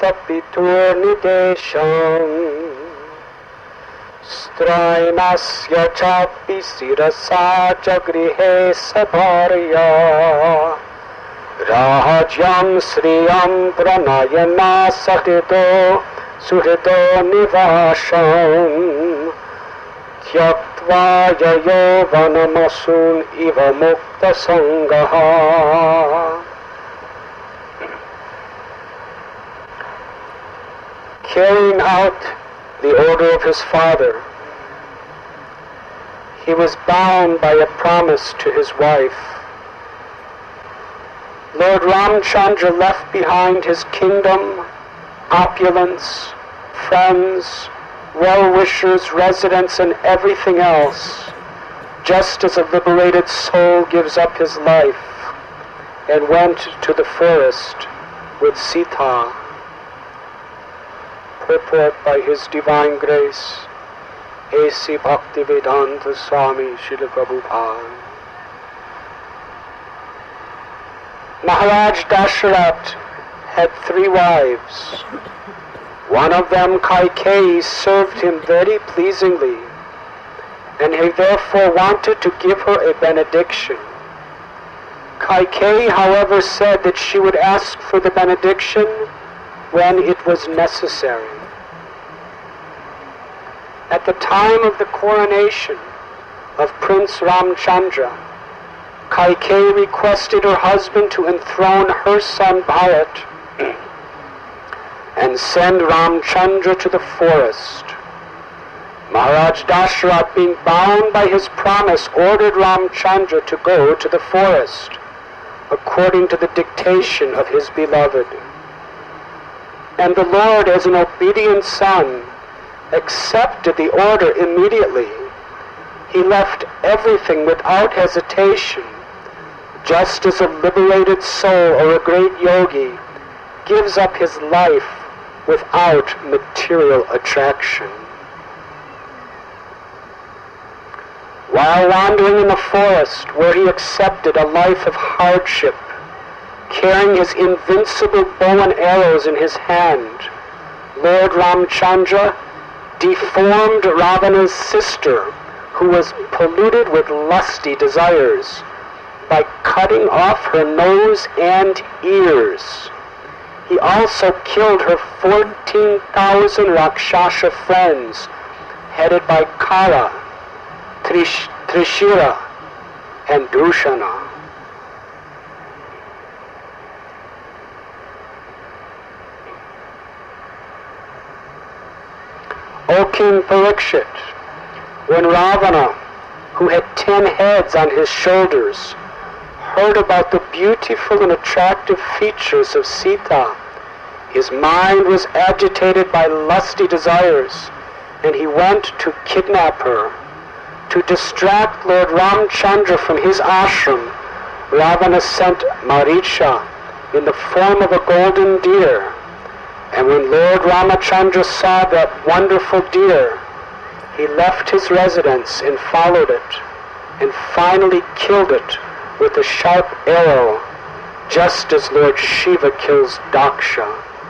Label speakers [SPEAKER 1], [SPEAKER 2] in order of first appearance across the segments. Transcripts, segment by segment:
[SPEAKER 1] piturnidesham strainasya chapi sirasa jagrihe sabharya rajyam sriyam pranayana sahito suhito nivasham tyaktva yayo vanamasun iva mukta sangaha. Carrying out the order of his father, he was bound by a promise to his wife. Lord Ramchandra left behind his kingdom, opulence, friends, well-wishers, residents, and everything else, just as a liberated soul gives up his life, and went to the forest with Sita. Purport by His Divine Grace, A.C. Bhaktivedanta Swami Srila Prabhupada. Maharaj Dasharath had 3 wives. One of them, Kaikeyi, served him very pleasingly, and he therefore wanted to give her a benediction. Kaikeyi, however, said that she would ask for the benediction when it was necessary. At the time of the coronation of Prince Ramchandra, Kaikeyi requested her husband to enthrone her son Bharat and send Ramchandra to the forest. Maharaj Dasharath, being bound by his promise, ordered Ramchandra to go to the forest according to the dictation of his beloved. And the Lord, as an obedient son, accepted the order immediately. He left everything without hesitation, just as a liberated soul or a great yogi gives up his life without material attraction. While wandering in the forest, where he accepted a life of hardship, carrying his invincible bow and arrows in his hand, Lord Ramchandra deformed Ravana's sister, who was polluted with lusty desires, by cutting off her nose and ears. He also killed her 14,000 Rakshasa friends, headed by Kala, Trishira, and Dushana. O King Parikshit, when Ravana, who had 10 heads on his shoulders, heard about the beautiful and attractive features of Sita, his mind was agitated by lusty desires, and he went to kidnap her. To distract Lord Ramchandra from his ashram, Ravana sent Maricha in the form of a golden deer. And when Lord Ramachandra saw that wonderful deer, he left his residence and followed it, and finally killed it with a sharp arrow, just as Lord Shiva kills Daksha.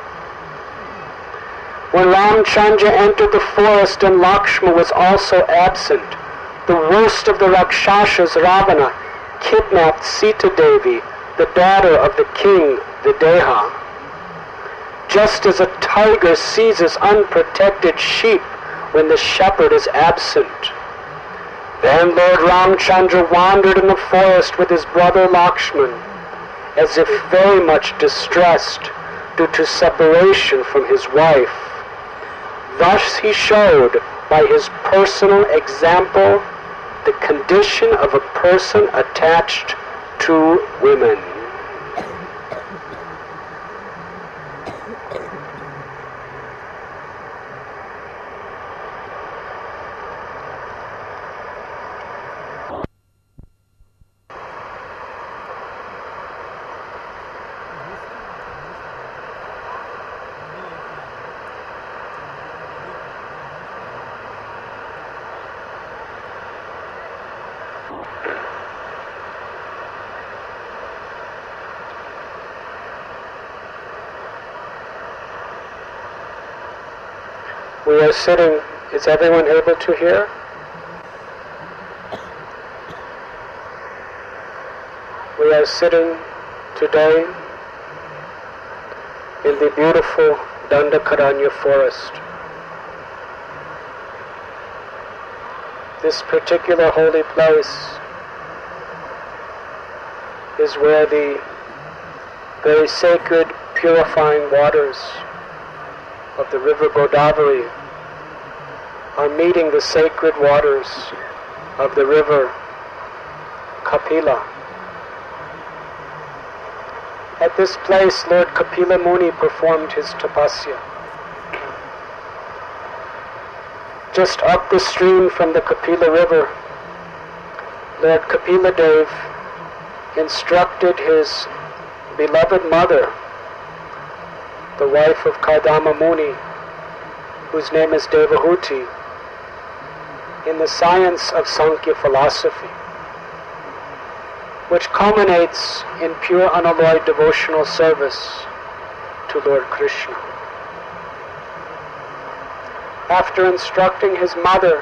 [SPEAKER 1] When Ramchandra entered the forest and Lakshma was also absent, the worst of the Rakshasas, Ravana, kidnapped Sita Devi, the daughter of the king Videha. Just as a tiger seizes unprotected sheep when the shepherd is absent. Then Lord Ramchandra wandered in the forest with his brother Lakshman, as if very much distressed due to separation from his wife. Thus he showed by his personal example the condition of a person attached to women. We are sitting, is everyone able to hear? We are sitting today in the beautiful Dandakaranya forest. This particular holy place is where the very sacred, purifying waters of the river Godavari are meeting the sacred waters of the river Kapila. At this place, Lord Kapila Muni performed his tapasya. Just up the stream from the Kapila river, Lord Kapila Dev instructed his beloved mother, the wife of Kardama Muni, whose name is Devahuti, in the science of Sankhya philosophy, which culminates in pure unalloyed devotional service to Lord Krishna. After instructing his mother,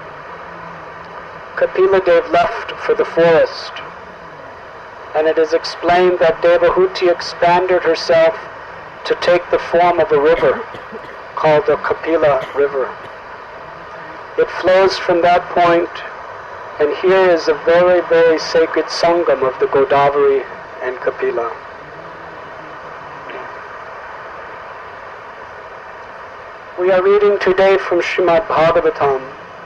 [SPEAKER 1] Kapila Dev left for the forest, and it is explained that Devahuti expanded herself to take the form of a river called the Kapila River. It flows from that point, and here is a very, very sacred sangam of the Godavari and Kapila. We are reading today from Srimad Bhagavatam,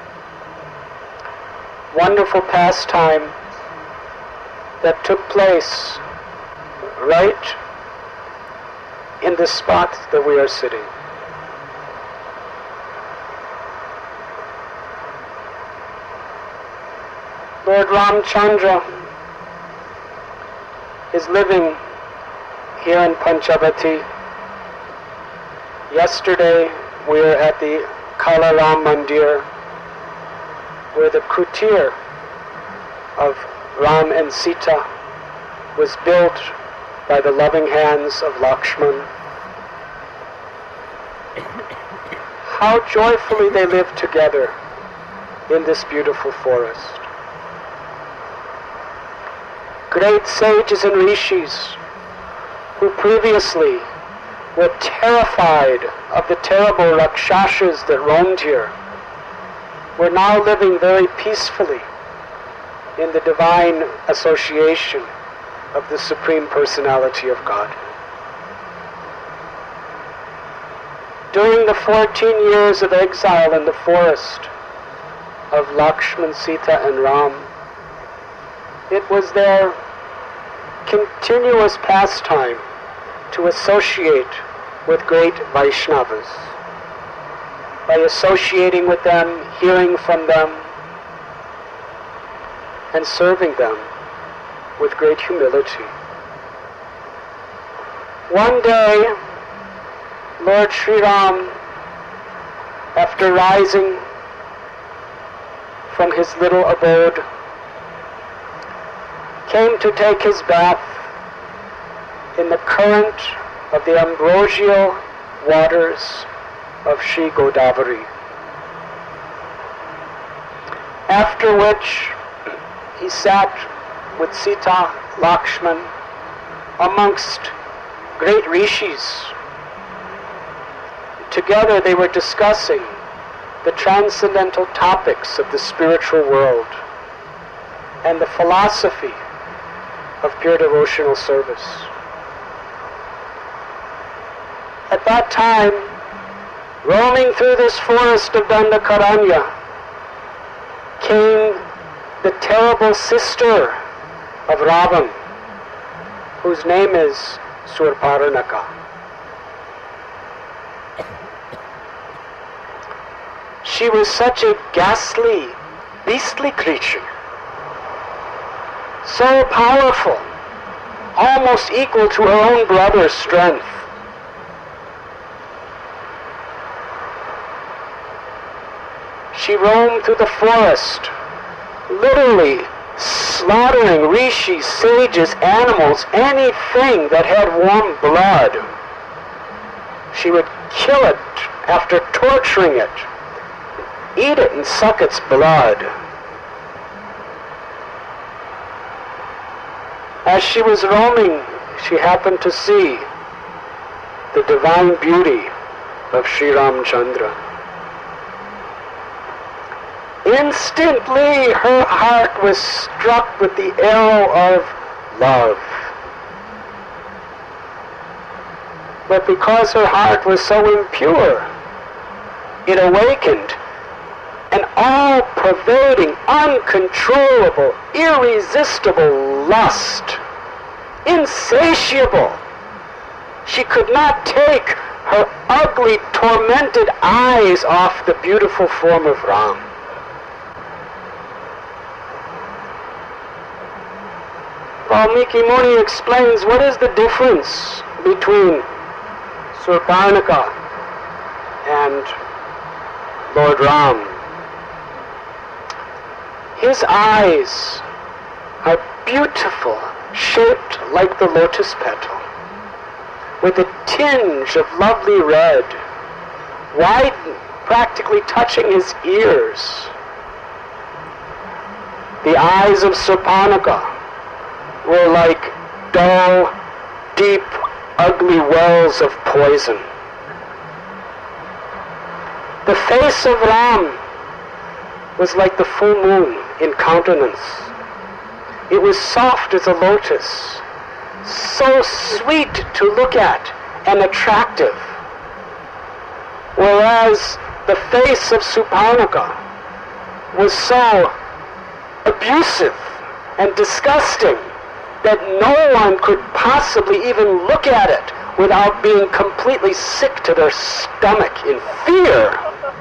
[SPEAKER 1] wonderful pastime that took place right in the spot that we are sitting. Lord Ramchandra is living here in Panchavati. Yesterday we were at the Kala Ram Mandir, where the kutir of Ram and Sita was built by the loving hands of Lakshman. How joyfully they live together in this beautiful forest. Great sages and rishis who previously were terrified of the terrible rakshasas that roamed here were now living very peacefully in the divine association of the Supreme Personality of God. During the 14 years of exile in the forest of Lakshman, Sita and Ram, it was their continuous pastime to associate with great Vaishnavas. By associating with them, hearing from them, and serving them with great humility. One day, Lord Sri Ram, after rising from his little abode, came to take his bath in the current of the ambrosial waters of Shri Godavari. After which he sat with Sita, Lakshman, amongst great rishis. Together they were discussing the transcendental topics of the spiritual world and the philosophy of pure devotional service. At that time, roaming through this forest of Dandakaranya, came the terrible sister of Ravan, whose name is Surparanaka. She was such a ghastly, beastly creature, so powerful, almost equal to her own brother's strength. She roamed through the forest, literally slaughtering rishis, sages, animals, anything that had warm blood. She would kill it after torturing it, eat it and suck its blood. As she was roaming, she happened to see the divine beauty of Sri Ramchandra. Instantly, her heart was struck with the arrow of love. But because her heart was so impure, it awakened an all-pervading, uncontrollable, irresistible lust, insatiable. She could not take her ugly, tormented eyes off the beautiful form of Ram. Valmiki Muni explains what is the difference between Surparnika and Lord Ram. His eyes are beautiful, shaped like the lotus petal, with a tinge of lovely red, wide, practically touching his ears. The eyes of Surparnika were like dull, deep, ugly wells of poison. The face of Ram was like the full moon in countenance. It was soft as a lotus, so sweet to look at and attractive. Whereas the face of Surparnika was so abusive and disgusting that no one could possibly even look at it without being completely sick to their stomach in fear.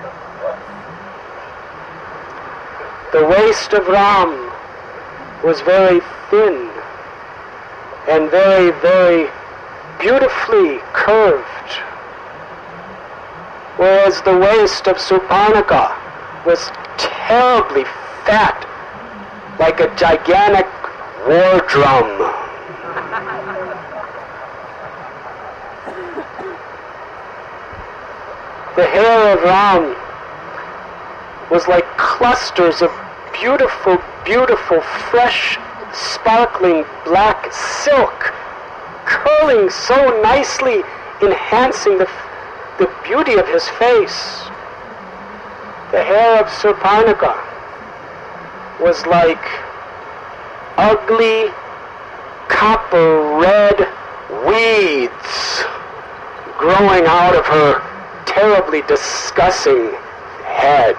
[SPEAKER 1] The waist of Ram was very thin and very, very beautifully curved, whereas the waist of Surparnika was terribly fat, like a gigantic war drum. The hair of Ram was like clusters of beautiful, beautiful, fresh, sparkling black silk, curling so nicely, enhancing the beauty of his face. The hair of Surparnika was like ugly, copper red weeds growing out of her terribly disgusting head.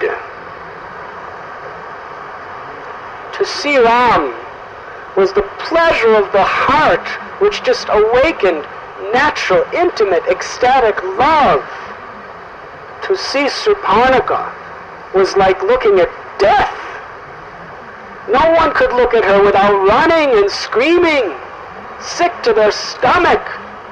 [SPEAKER 1] To see Ram was the pleasure of the heart, which just awakened natural, intimate, ecstatic love. To see Surparnika was like looking at death. No one could look at her without running and screaming, sick to their stomach.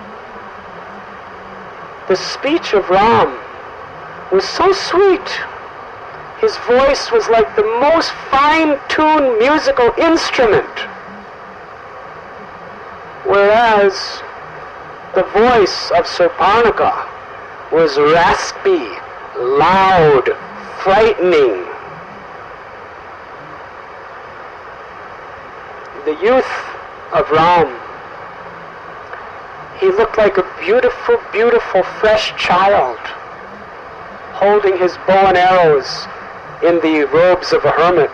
[SPEAKER 1] The speech of Ram was so sweet. His voice was like the most fine-tuned musical instrument. Whereas the voice of Surparnika was raspy, loud, frightening. The youth of Ram, he looked like a beautiful, beautiful, fresh child, holding his bow and arrows in the robes of a hermit.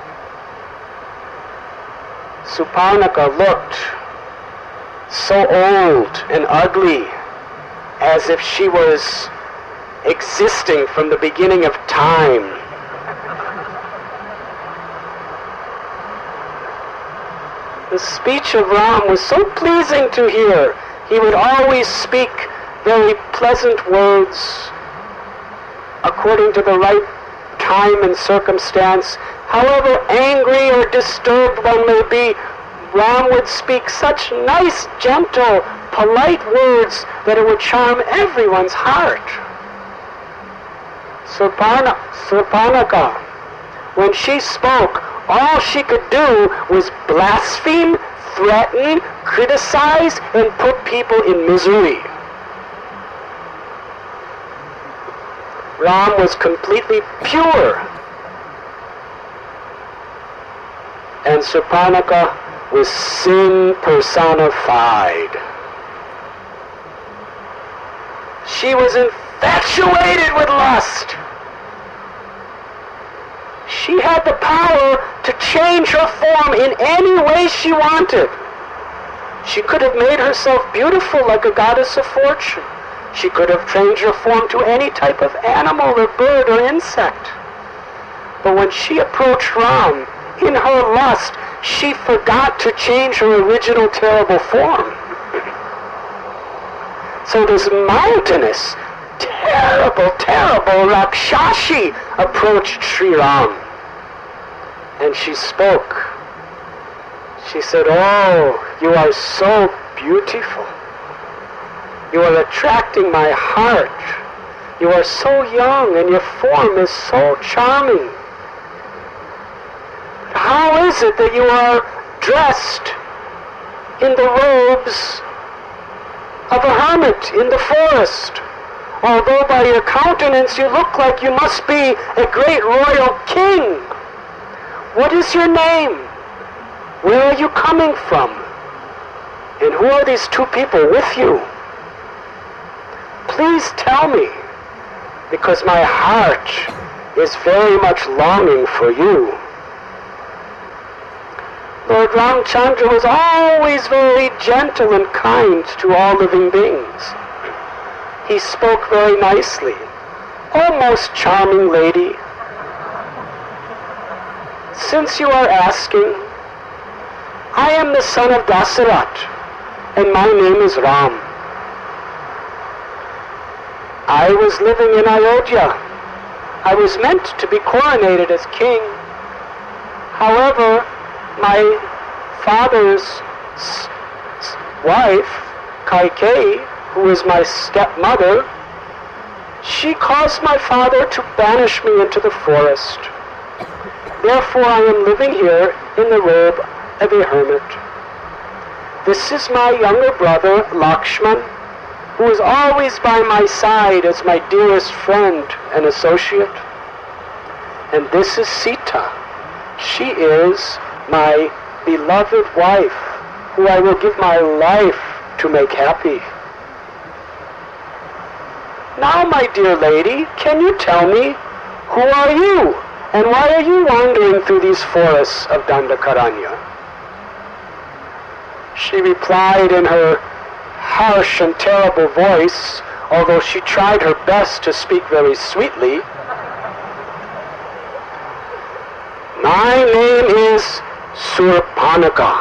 [SPEAKER 1] Surparnika looked so old and ugly, as if she was existing from the beginning of time. The speech of Ram was so pleasing to hear. He would always speak very pleasant words according to the right time and circumstance. However angry or disturbed one may be, Ram would speak such nice, gentle, polite words that it would charm everyone's heart. Surparnika, when she spoke, all she could do was blaspheme, threaten, criticize, and put people in misery. Ram was completely pure. And Surpanaka was sin personified. She was infatuated with lust. She had the power to change her form in any way she wanted. She could have made herself beautiful like a goddess of fortune. She could have changed her form to any type of animal or bird or insect. But when she approached Ram, in her lust, she forgot to change her original terrible form. So this mountainous, terrible Rakshashi approached Sri Ram. And she spoke. She said, "Oh, you are so beautiful. You are attracting my heart. You are so young and your form is so charming. How is it that you are dressed in the robes of a hermit in the forest? Although by your countenance you look like you must be a great royal king. What is your name? Where are you coming from? And who are these two people with you? Please tell me, because my heart is very much longing for you." Lord Ramchandra was always very gentle and kind to all living beings. He spoke very nicely. "Oh, most charming lady, since you are asking, I am the son of Dasarat, and my name is Ram. I was living in Ayodhya. I was meant to be coronated as king. However, my father's wife, Kaikeyi, who is my stepmother, she caused my father to banish me into the forest. Therefore I am living here in the robe of a hermit. This is my younger brother, Lakshman, who is always by my side as my dearest friend and associate. And this is Sita. She is my beloved wife, who I will give my life to make happy. Now, my dear lady, can you tell me, who are you, and why are you wandering through these forests of Dandakaranya?" She replied in her harsh and terrible voice, although she tried her best to speak very sweetly, "My name is Surpanaka.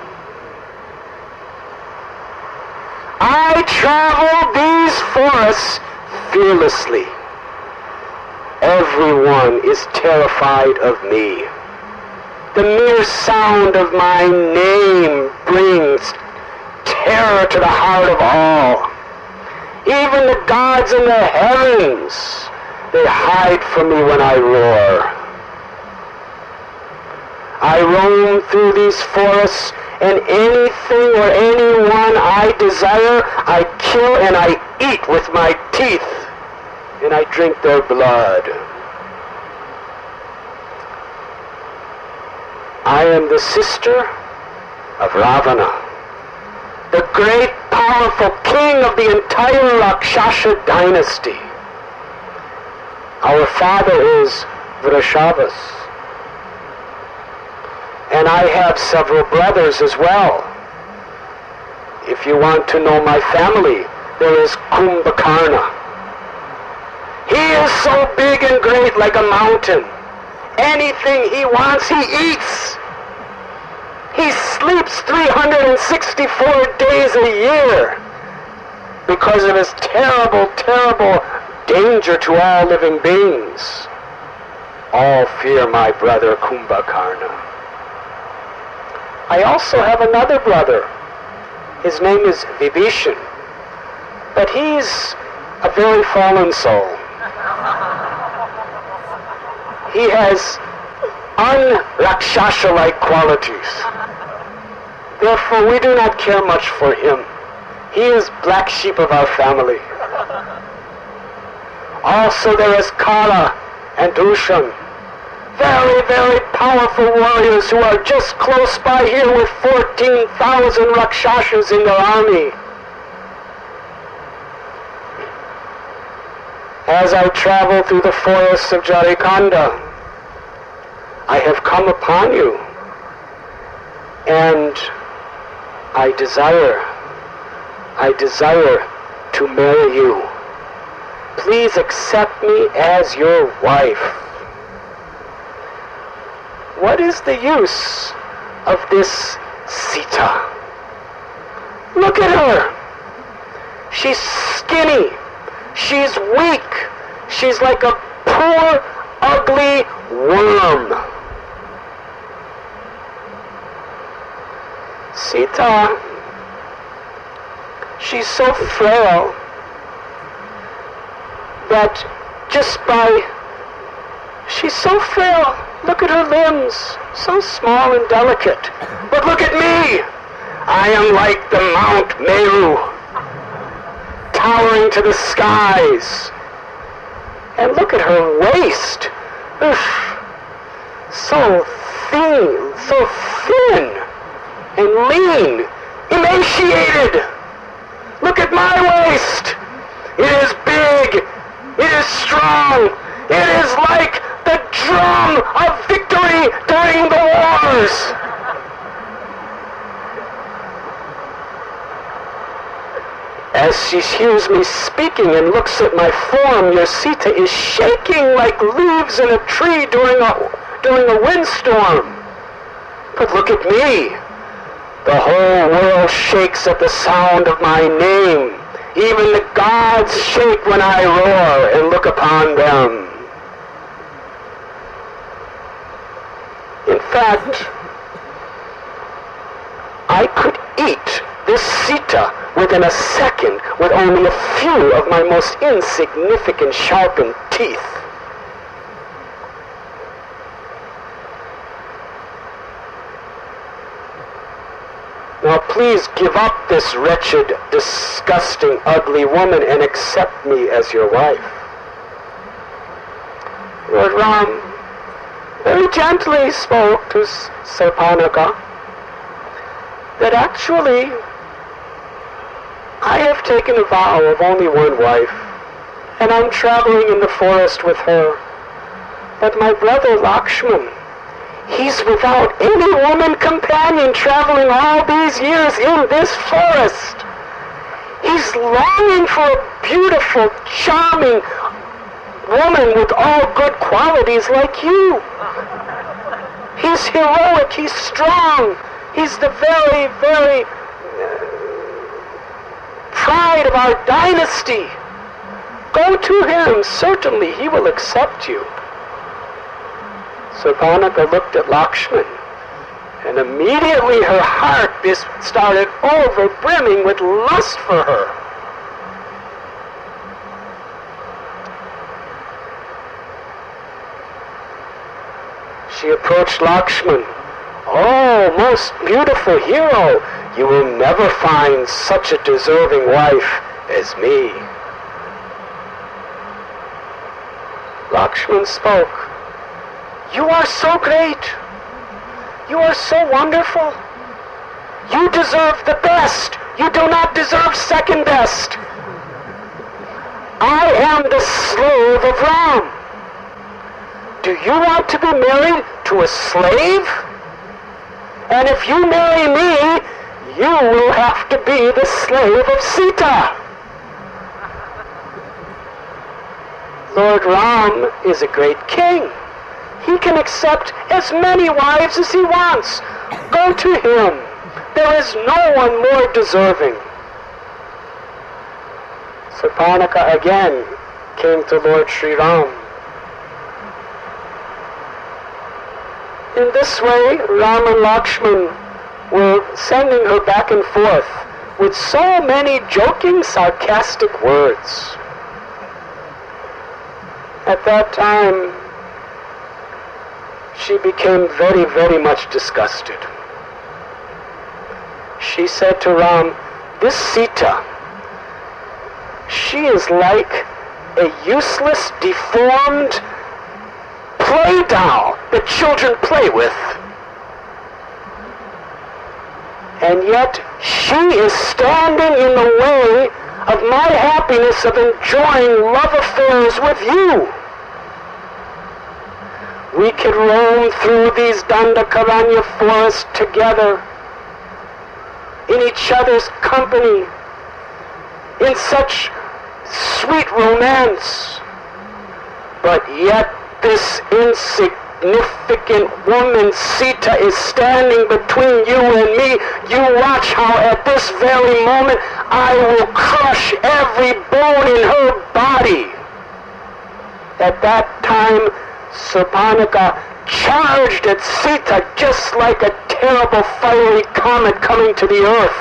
[SPEAKER 1] I travel these forests fearlessly. Everyone is terrified of me. The mere sound of my name brings terror to the heart of all. Even the gods in the heavens, they hide from me when I roar. I roam through these forests, and anything or anyone I desire, I kill and I eat with my teeth, and I drink their blood. I am the sister of Ravana, the great powerful king of the entire Rakshasa dynasty. Our father is Vrishabhas. And I have several brothers as well. If you want to know my family, there is Kumbhakarna. He is so big and great like a mountain. Anything he wants, he eats. He sleeps 364 days a year because of his terrible, terrible danger to all living beings. All fear my brother Kumbhakarna. I also have another brother. His name is Vibhishan, but he's a very fallen soul. He has un-Rakshasa-like qualities. Therefore, we do not care much for him. He is black sheep of our family. Also there is Kala and Dushan, very, very powerful warriors who are just close by here with 14,000 Rakshasas in their army. As I travel through the forests of Jharikanda, I have come upon you, and I desire to marry you. Please accept me as your wife. What is the use of this Sita? Look at her. She's skinny. She's weak. She's like a poor, ugly worm. Sita, she's so frail that she's so frail. Look at her limbs, so small and delicate. But look at me. I am like the Mount Meru, towering to the skies. And look at her waist. Oof, so thin and lean, emaciated. Look at my waist. It is big. It is strong. It is like the drum of victory during the wars. As she hears me speaking and looks at my form, your Sita is shaking like leaves in a tree during a windstorm. But look at me. The whole world shakes at the sound of my name. Even the gods shake when I roar and look upon them. In fact, I could eat this Sita within a second with only a few of my most insignificant sharpened teeth. Now please give up this wretched, disgusting, ugly woman and accept me as your wife. Lord Ram very gently spoke to Sarpanaka that actually I have taken a vow of only one wife, and I'm traveling in the forest with her. But my brother Lakshman, he's without any woman companion traveling all these years in this forest. He's longing for a beautiful, charming woman with all good qualities like you. He's heroic, he's strong, he's the very, very pride of our dynasty. Go to him, certainly he will accept you. Sarpanaka looked at Lakshman, and immediately her heart started over-brimming with lust for her. She approached Lakshman. Oh, most beautiful hero, you will never find such a deserving wife as me. Lakshman spoke. You are so great. You are so wonderful. You deserve the best. You do not deserve second best. I am the slave of Ram. Do you want to be married to a slave? And if you marry me, you will have to be the slave of Sita. Lord Ram is a great king. He can accept as many wives as he wants. Go to him. There is no one more deserving. Sarpanaka again came to Lord Sri Ram. In this way, Ram and Lakshman were sending her back and forth with so many joking, sarcastic words. At that time, she became very, very much disgusted. She said to Ram, this Sita, she is like a useless, deformed play doll that children play with. And yet she is standing in the way of my happiness of enjoying love affairs with you. We could roam through these Dandakaranya forests together, in each other's company, in such sweet romance. But yet this insignificant woman, Sita, is standing between you and me. You watch how at this very moment I will crush every bone in her body. At that time, Surpanaka charged at Sita just like a terrible fiery comet coming to the earth.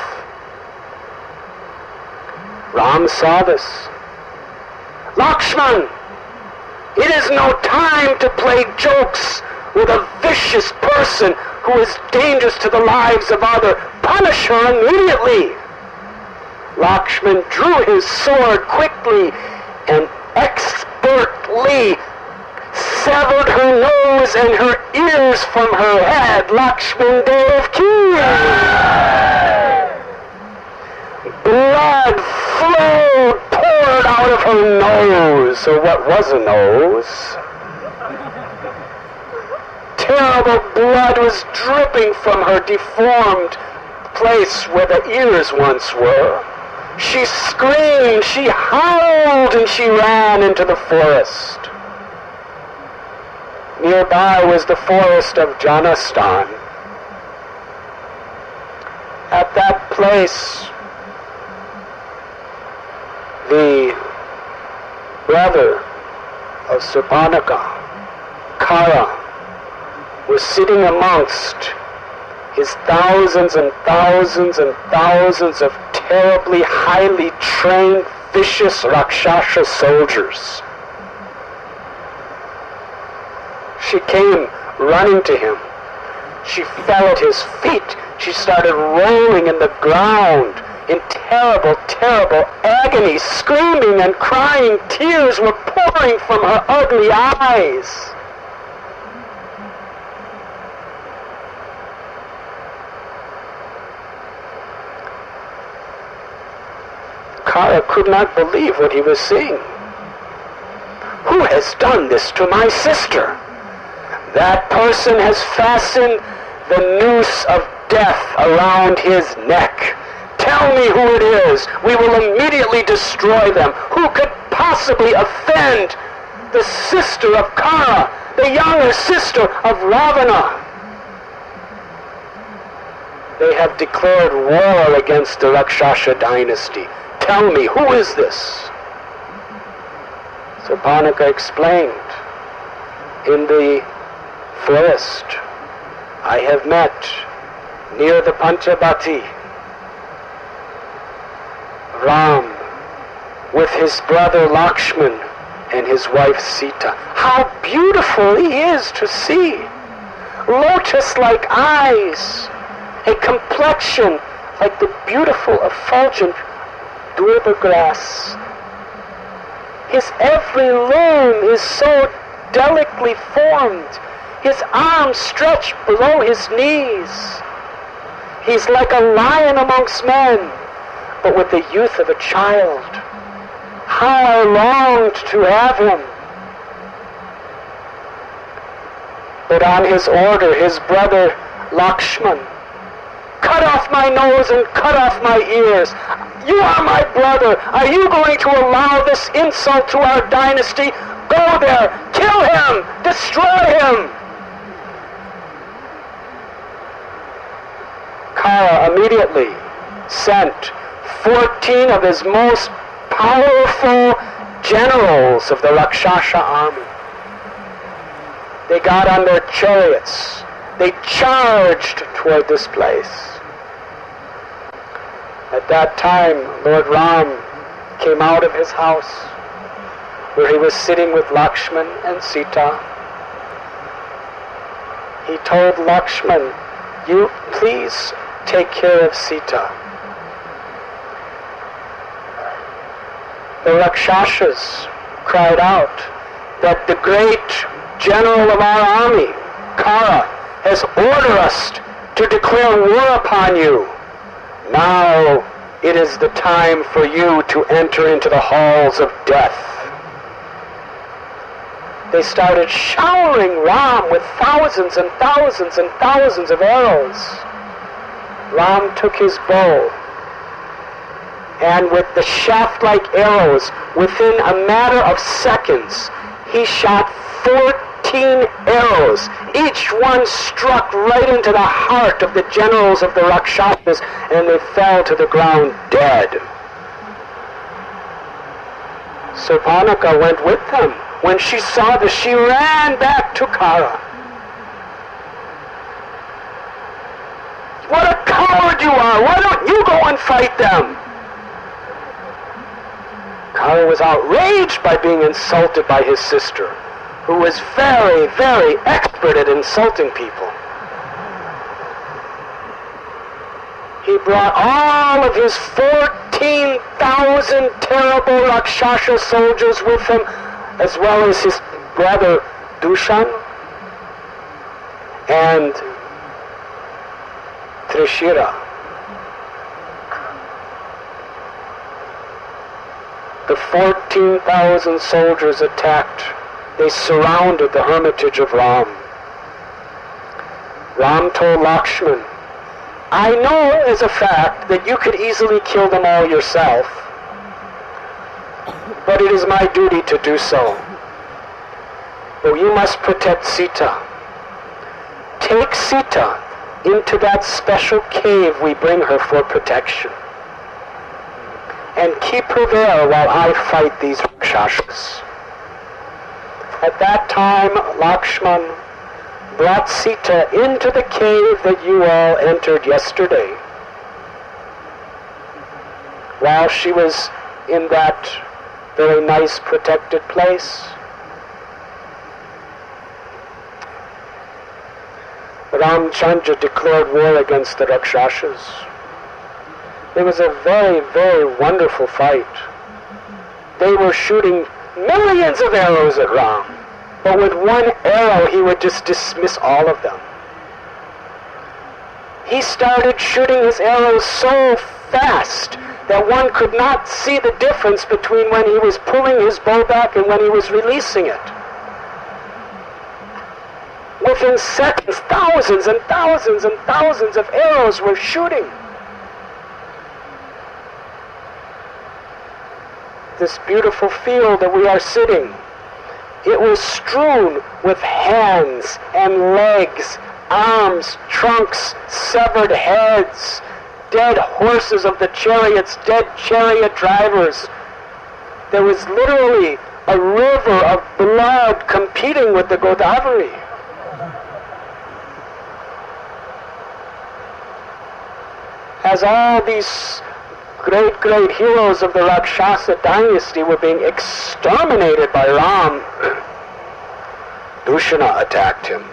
[SPEAKER 1] Ram saw this. Lakshman, it is no time to play jokes with a vicious person who is dangerous to the lives of others. Punish her immediately. Lakshman drew his sword quickly and expertly severed her nose and her ears from her head. Lakshman Dev ki. Blood flowed, poured out of her nose, or what was a nose. Terrible blood was dripping from her deformed place where the ears once were. She screamed, she howled, and she ran into the forest. Nearby was the forest of Janastan. At that place, the brother of Surpanaka, Kara, was sitting amongst his thousands and thousands and thousands of terribly highly trained, vicious Rakshasa soldiers. She came running to him. She fell at his feet. She started rolling in the ground in terrible, terrible agony, screaming and crying. Tears were pouring from her ugly eyes. Kara could not believe what he was seeing. Who has done this to my sister? That person has fastened the noose of death around his neck. Tell me who it is. We will immediately destroy them. Who could possibly offend the sister of Kara, the younger sister of Ravana? They have declared war against the Rakshasa dynasty. Tell me, who is this? Surpanaka explained, in the forest I have met near the Panchabati Ram with his brother Lakshman and his wife Sita. How beautiful he is to see! Lotus-like eyes, a complexion like the beautiful effulgent durba grass. His every limb is so delicately formed. His arms stretch below his knees. He's like a lion amongst men, but with the youth of a child. How I longed to have him. But on his order, his brother Lakshman cut off my nose and cut off my ears. You are my brother. Are you going to allow this insult to our dynasty? Go there, kill him, destroy him. Kara immediately sent 14 of his most powerful generals of the Rakshasa army. They got on their chariots. They charged toward this place. At that time, Lord Ram came out of his house, where he was sitting with Lakshman and Sita. He told Lakshman, you please take care of Sita. The Rakshasas cried out that the great general of our army, Kara, has ordered us to declare war upon you. Now it is the time for you to enter into the halls of death. They started showering Ram with thousands and thousands and thousands of arrows. Ram took his bow, and with the shaft-like arrows, within a matter of seconds, he shot 14 arrows. Each one struck right into the heart of the generals of the Rakshasas, and they fell to the ground dead. Surpanaka went with them. When she saw this, she ran back to Kara. What a coward you are! Why don't you go and fight them? Kara was outraged by being insulted by his sister, who was very, very expert at insulting people. He brought all of his 14,000 terrible Rakshasa soldiers with him, as well as his brother Dushan and Trishira. The 14,000 soldiers attacked. They surrounded the hermitage of Ram. Ram told Lakshman, I know as a fact that you could easily kill them all yourself, but it is my duty to do so. But you must protect Sita. Take Sita into that special cave we bring her for protection, and keep her there while I fight these Rakshasas. At that time, Lakshman brought Sita into the cave that you all entered yesterday. While she was in that very nice protected place, Ramchandra declared war against the Rakshasas. It was a very, very wonderful fight. They were shooting millions of arrows at Ram, but with one arrow he would just dismiss all of them. He started shooting his arrows so fast that one could not see the difference between when he was pulling his bow back and when he was releasing it. Within seconds, thousands and thousands and thousands of arrows were shooting. This beautiful field that we are sitting, it was strewn with hands and legs, arms, trunks, severed heads, dead horses of the chariots, dead chariot drivers. There was literally a river of blood competing with the Godavari. As all these great, great heroes of the Rakshasa dynasty were being exterminated by Ram, Dushana attacked him.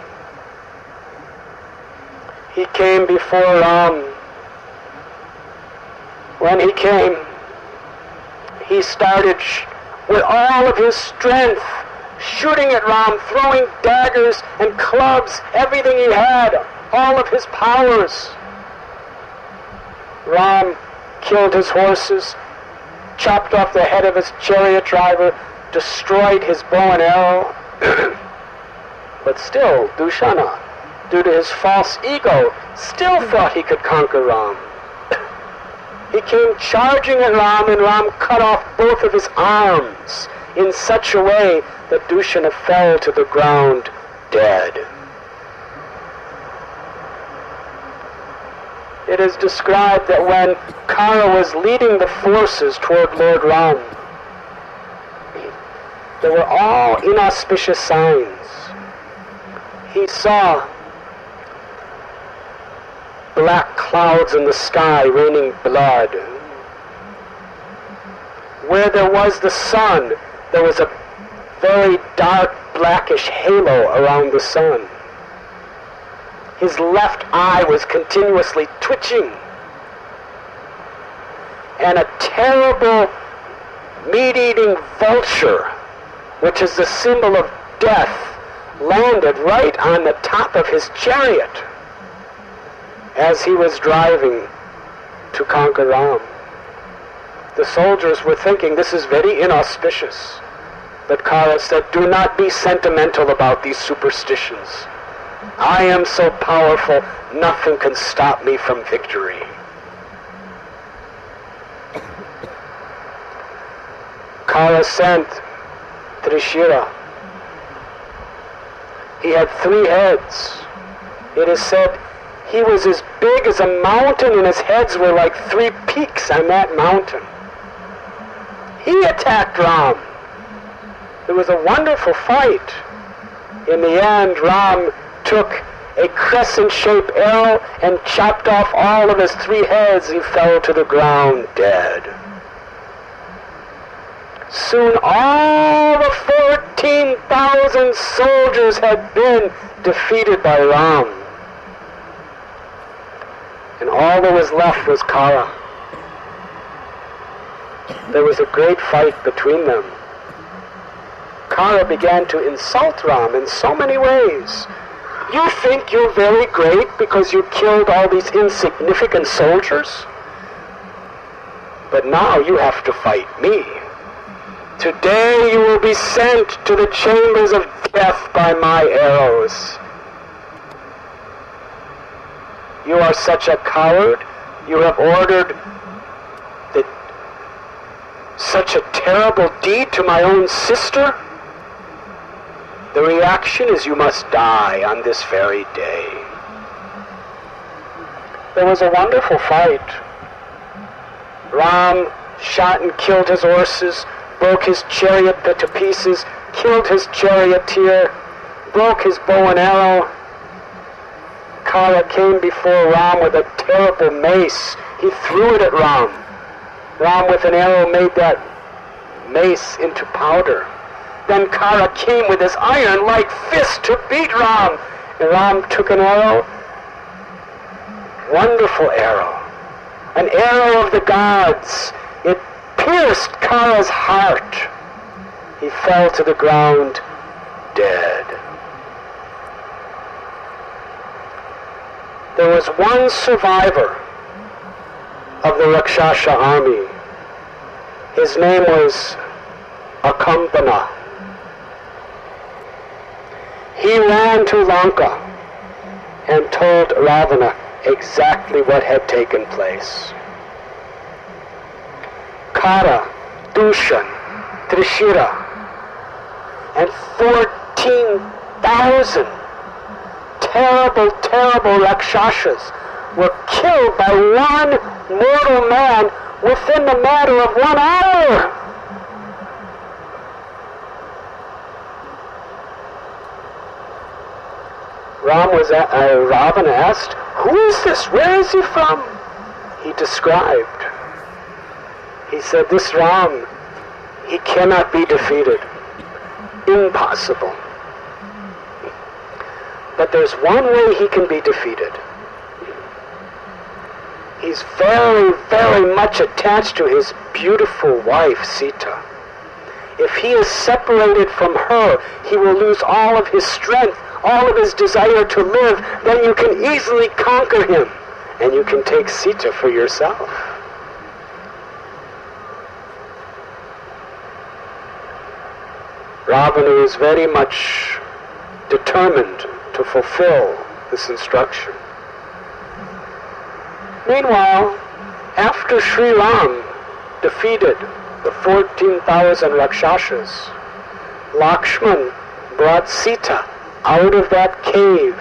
[SPEAKER 1] He came before Ram. When he came, he started with all of his strength, shooting at Ram, throwing daggers and clubs, everything he had, all of his powers. Ram killed his horses, chopped off the head of his chariot driver, destroyed his bow and arrow. But still, Dushana, due to his false ego, still thought he could conquer Ram. He came charging at Ram, and Ram cut off both of his arms in such a way that Dushana fell to the ground dead. It is described that when Kara was leading the forces toward Lord Ram, there were all inauspicious signs. He saw black clouds in the sky raining blood. Where there was the sun, there was a very dark blackish halo around the sun. His left eye was continuously twitching, and a terrible meat-eating vulture which is the symbol of death, landed right on the top of his chariot as he was driving to conquer Ram. The soldiers were thinking, this is very inauspicious. But Kara said, do not be sentimental about these superstitions. I am so powerful, nothing can stop me from victory. Kara sent Trishira. He had 3 heads. It is said he was as big as a mountain and his heads were like 3 peaks on that mountain. He attacked Ram. It was a wonderful fight. In the end, Ram took a crescent-shaped arrow and chopped off all of his 3 heads. He fell to the ground dead. Soon all the 14,000 soldiers had been defeated by Ram. And all that was left was Kara. There was a great fight between them. Kara began to insult Ram in so many ways. You think you're very great because you killed all these insignificant soldiers? But now you have to fight me. Today you will be sent to the chambers of death by my arrows. You are such a coward. You have ordered such a terrible deed to my own sister. The reaction is you must die on this very day. There was a wonderful fight. Ram shot and killed his horses, broke his chariot to pieces, killed his charioteer, broke his bow and arrow. Kara came before Ram with a terrible mace. He threw it at Ram. Ram with an arrow made that mace into powder. Then Kara came with his iron-like fist to beat Ram. And Ram took an arrow, wonderful arrow, an arrow of the gods. It pierced Kara's heart. He fell to the ground dead. There was one survivor of the Rakshasa army. His name was Akampana. He ran to Lanka and told Ravana exactly what had taken place. Kara, Dushan, Trishira, and 14,000 terrible, terrible Rakshasas were killed by one mortal man within the matter of 1 hour. Ravana asked, who is this? Where is he from? He described. He said, this Ram, he cannot be defeated. Impossible. But there's one way he can be defeated. He's very, very much attached to his beautiful wife, Sita. If he is separated from her, he will lose all of his strength, all of his desire to live. Then you can easily conquer him, and you can take Sita for yourself. Ravana is very much determined to fulfill this instruction. Meanwhile, after Sri Ram defeated the 14,000 Rakshasas, Lakshman brought Sita out of that cave.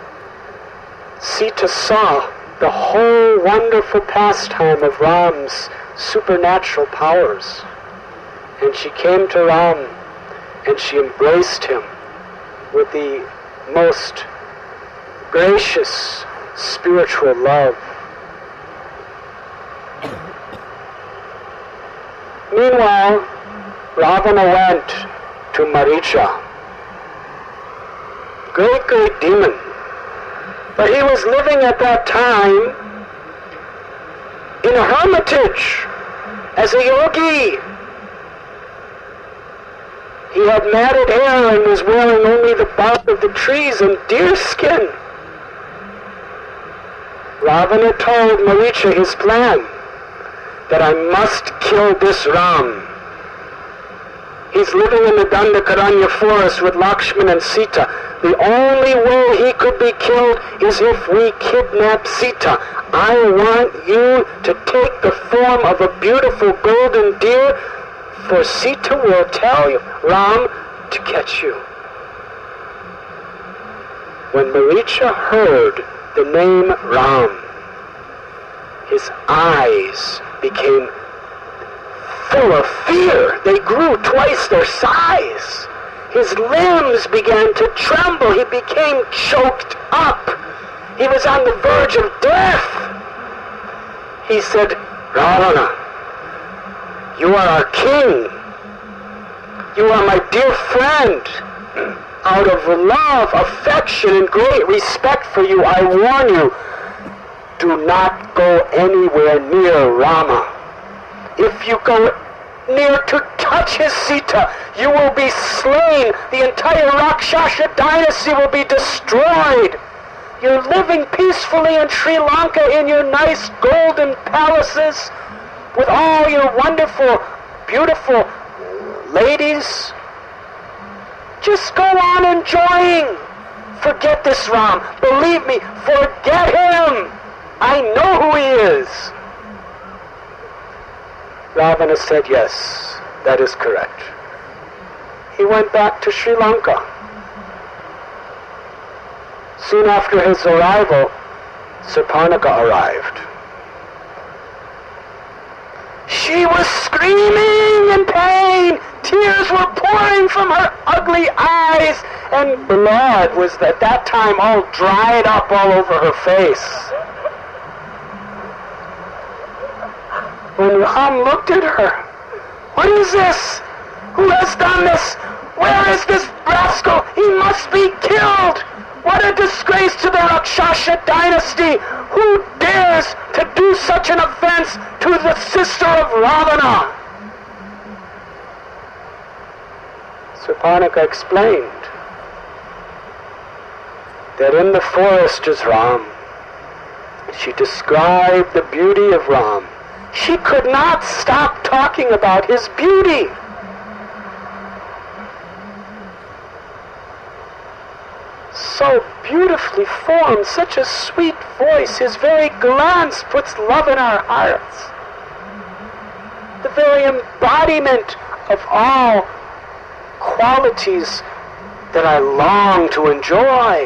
[SPEAKER 1] Sita saw the whole wonderful pastime of Ram's supernatural powers. And she came to Ram and she embraced him with the most gracious spiritual love. Meanwhile, Ravana went to Maricha. Great, great demon. But he was living at that time in a hermitage as a yogi. He had matted hair and was wearing only the bark of the trees and deer skin. Ravana told Maricha his plan, that I must kill this Ram. He's living in the Dandakaranya forest with Lakshman and Sita. The only way he could be killed is if we kidnap Sita. I want you to take the form of a beautiful golden deer, for Sita will tell you, Ram, to catch you. When Maricha heard the name Ram, his eyes became full of fear. They grew twice their size. His limbs began to tremble. He became choked up. He was on the verge of death. He said, Ravana, you are our king. You are my dear friend. Out of love, affection, and great respect for you, I warn you, do not go anywhere near Rama. If you go near to touch his Sita, you will be slain. The entire Rakshasa dynasty will be destroyed. You're living peacefully in Sri Lanka in your nice golden palaces with all your wonderful, beautiful ladies. Just go on enjoying. Forget this Ram. Believe me, forget him. I know who he is. Ravana said, yes, that is correct. He went back to Sri Lanka. Soon after his arrival, Surpanaka arrived. She was screaming in pain. Tears were pouring from her ugly eyes, and blood was at that time all dried up all over her face. When Ram looked at her, what is this? Who has done this? Where is this rascal? He must be killed. What a disgrace to the Rakshasa dynasty. Who dares to do such an offense to the sister of Ravana? Surpanaka explained that in the forest is Ram. She described the beauty of Ram. She could not stop talking about his beauty. So beautifully formed, such a sweet voice. His very glance puts love in our hearts. The very embodiment of all qualities that I long to enjoy.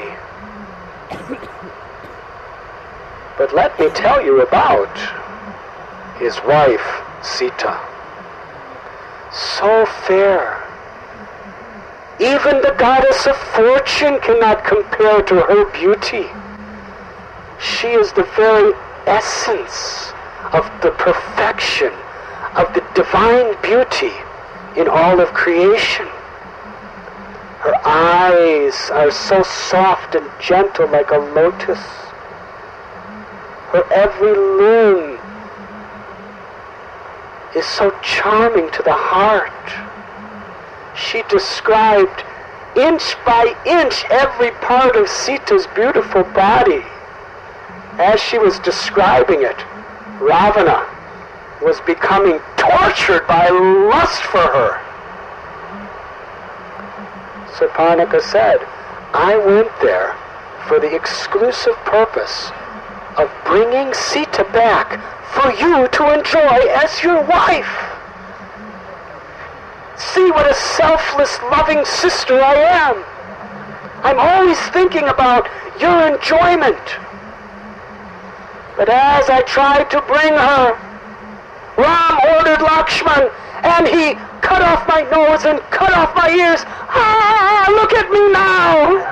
[SPEAKER 1] But let me tell you about his wife, Sita. So fair. Even the goddess of fortune cannot compare to her beauty. She is the very essence of the perfection of the divine beauty in all of creation. Her eyes are so soft and gentle like a lotus. Her every limb is so charming to the heart. She described inch by inch every part of Sita's beautiful body. As she was describing it, Ravana was becoming tortured by lust for her. Surpanaka said, I went there for the exclusive purpose of bringing Sita back for you to enjoy as your wife. See what a selfless, loving sister I am. I'm always thinking about your enjoyment. But as I tried to bring her, Ram ordered Lakshman, and he cut off my nose and cut off my ears. Ah, look at me now!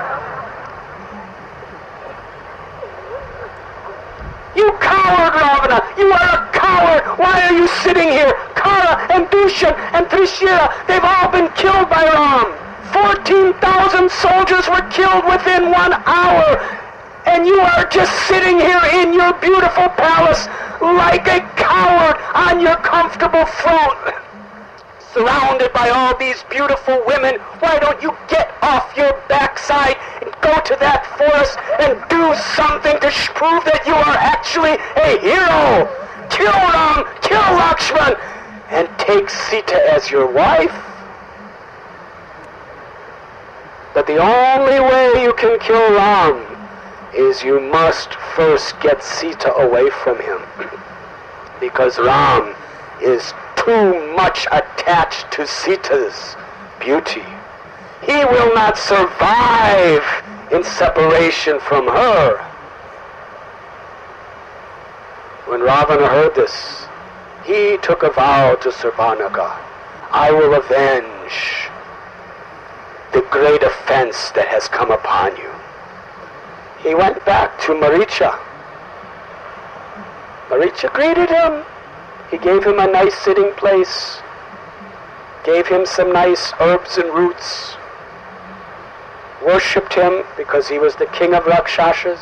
[SPEAKER 1] You coward, Ravana! You are a coward! Why are you sitting here? Kara and Dushan and Trishira, they've all been killed by Ram. 14,000 soldiers were killed within 1 hour. And you are just sitting here in your beautiful palace like a coward on your comfortable throne. surrounded by all these beautiful women. Why don't you get off your backside and go to that forest and do something to prove that you are actually a hero? Kill Ram, kill Lakshman, and take Sita as your wife. But the only way you can kill Ram is you must first get Sita away from him. Because Ram is too much attached to Sita's beauty. He will not survive in separation from her. When Ravana heard this, he took a vow to Sarvanaka. I will avenge the great offense that has come upon you. He went back to Maricha. Maricha greeted him. He gave him a nice sitting place, gave him some nice herbs and roots, worshipped him because he was the king of Rakshasas.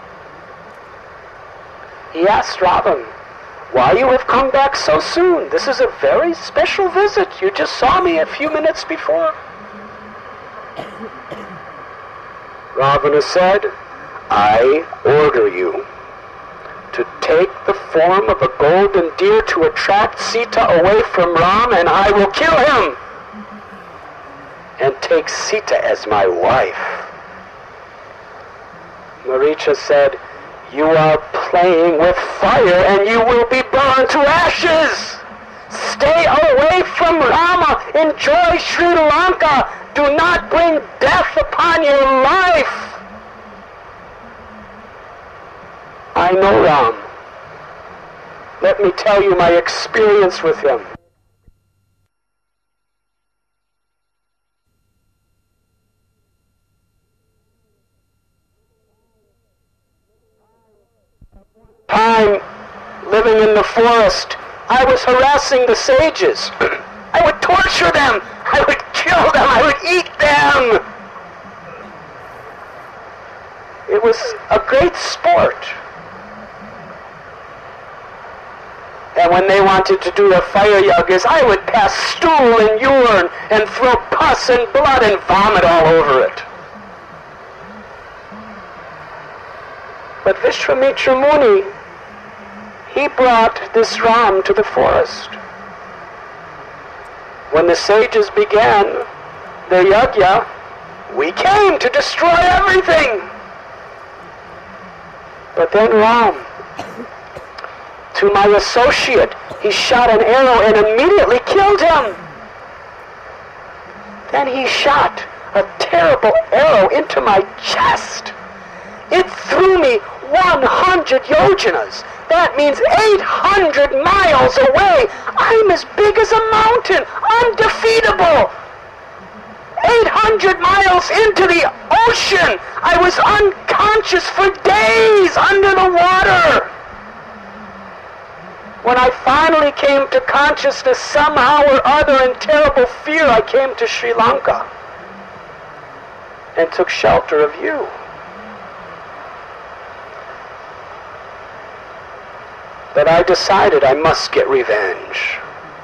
[SPEAKER 1] He asked Ravan, why you have come back so soon? This is a very special visit. You just saw me a few minutes before. Ravana said, I order you to take the form of a golden deer to attract Sita away from Ram, and I will kill him and take Sita as my wife. Maricha said, you are playing with fire and you will be burned to ashes. Stay away from Rama. Enjoy Sri Lanka. Do not bring death upon your life. I know Ram. Let me tell you my experience with him. Time living in the forest, I was harassing the sages. I would torture them. I would kill them. I would eat them. It was a great sport. And when they wanted to do their fire yagas, I would pass stool and urine and throw pus and blood and vomit all over it. But Vishwamitra Muni, he brought this Ram to the forest. When the sages began their yajna, we came to destroy everything. But then Ram, to my associate, he shot an arrow and immediately killed him. Then he shot a terrible arrow into my chest. It threw me 100 yojanas. That means 800 miles away. I'm as big as a mountain, undefeatable. 800 miles into the ocean. I was unconscious for days under the water. When I finally came to consciousness, somehow or other, in terrible fear, I came to Sri Lanka and took shelter of you. But I decided I must get revenge.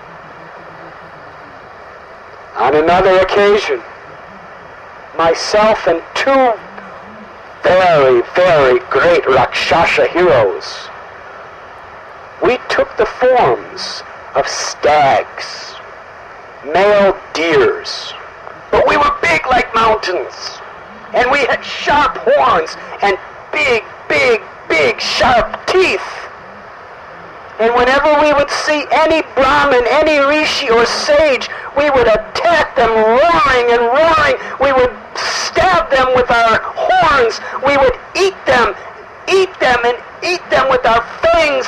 [SPEAKER 1] On another occasion, myself and two very, very great Rakshasa heroes, we took the forms of stags, male deers, but we were big like mountains, and we had sharp horns and big, big, big sharp teeth. And whenever we would see any Brahmin, any Rishi or sage, we would attack them roaring and roaring. We would stab them with our horns. We would eat them and eat them with our fangs.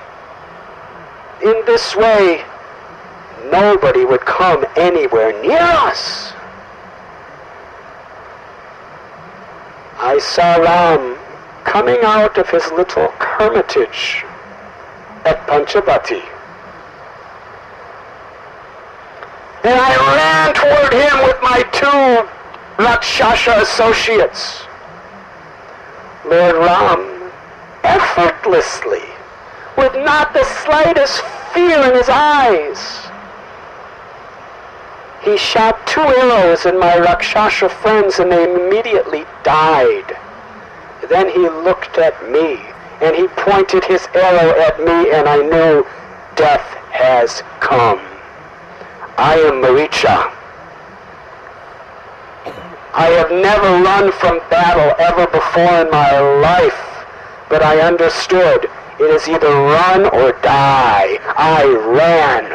[SPEAKER 1] In this way, nobody would come anywhere near us. I saw Ram coming out of his little hermitage at Panchavati. And I ran toward him with my two Rakshasa associates. Lord Ram, effortlessly, with not the slightest fear in his eyes, He shot 2 arrows in my Rakshasa friends and they immediately died. Then he looked at me and he pointed his arrow at me and I knew death has come. I am Maricha. I have never run from battle ever before in my life, but I understood it is either run or die. I ran.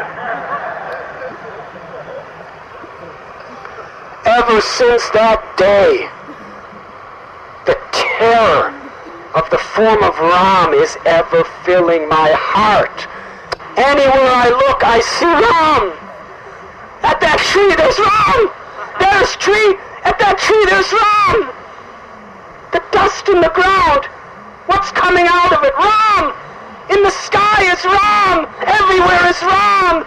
[SPEAKER 1] Ever since that day, the terror of the form of Ram is ever filling my heart. Anywhere I look, I see Ram. At that tree, there's Ram. There's tree. At that tree, there's Ram. The dust in the ground. What's coming out of it? Ram. In the sky is Ram. Everywhere is Ram.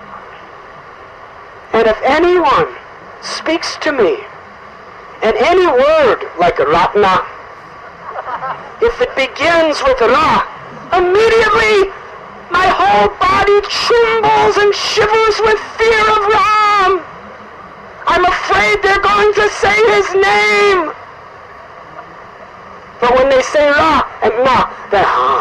[SPEAKER 1] And if anyone speaks to me, and any word like Ratna, if it begins with Ra, immediately my whole body trembles and shivers with fear of Ram. I'm afraid they're going to say his name. But when they say Ra and Ma, then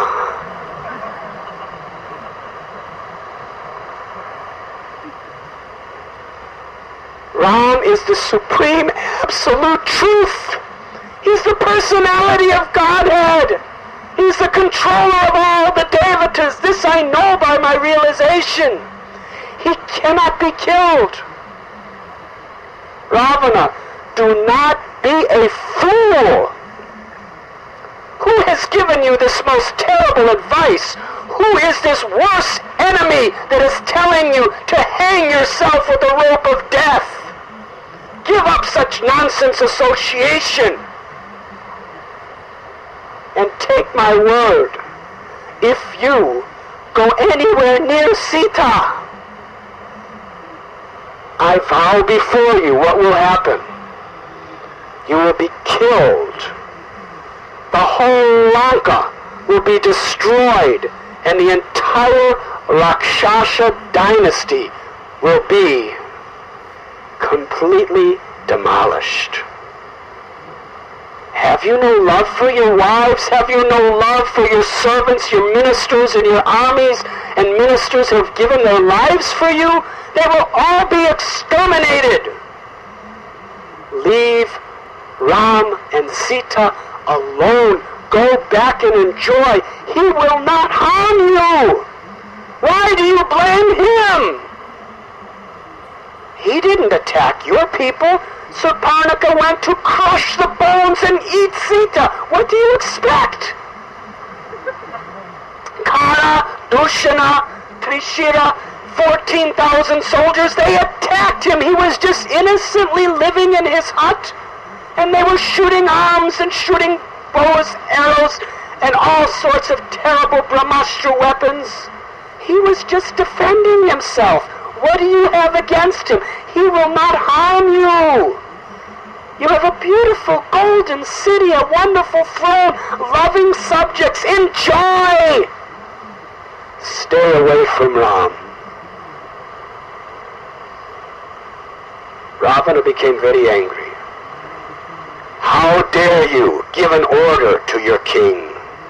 [SPEAKER 1] Ram is the supreme absolute truth. He's the personality of Godhead. He's the controller of all the devatas. This I know by my realization. He cannot be killed. Ravana, do not be a fool. Who has given you this most terrible advice? Who is this worst enemy that is telling you to hang yourself with a rope of death? Give up such nonsense association. And take my word, if you go anywhere near Sita, I vow before you what will happen. You will be killed. The whole Lanka will be destroyed, and the entire Rakshasa dynasty will be completely demolished. Have you no love for your wives? Have you no love for your servants, your ministers, and your armies, and ministers who have given their lives for you? They will all be exterminated. Leave Ram and Sita alone. Go back and enjoy. He will not harm you. Why do you blame him? He didn't attack your people. Surparnika went to crush the bones and eat Sita. What do you expect? Kara, Dushana, Trishira, 14,000 soldiers, they attacked him. He was just innocently living in his hut. And they were shooting arms and shooting bows, arrows, and all sorts of terrible Brahmastra weapons. He was just defending himself. What do you have against him? He will not harm you. You have a beautiful golden city, a wonderful throne, loving subjects. Enjoy! Stay away from Ram. Ravana became very angry. How dare you give an order to your king?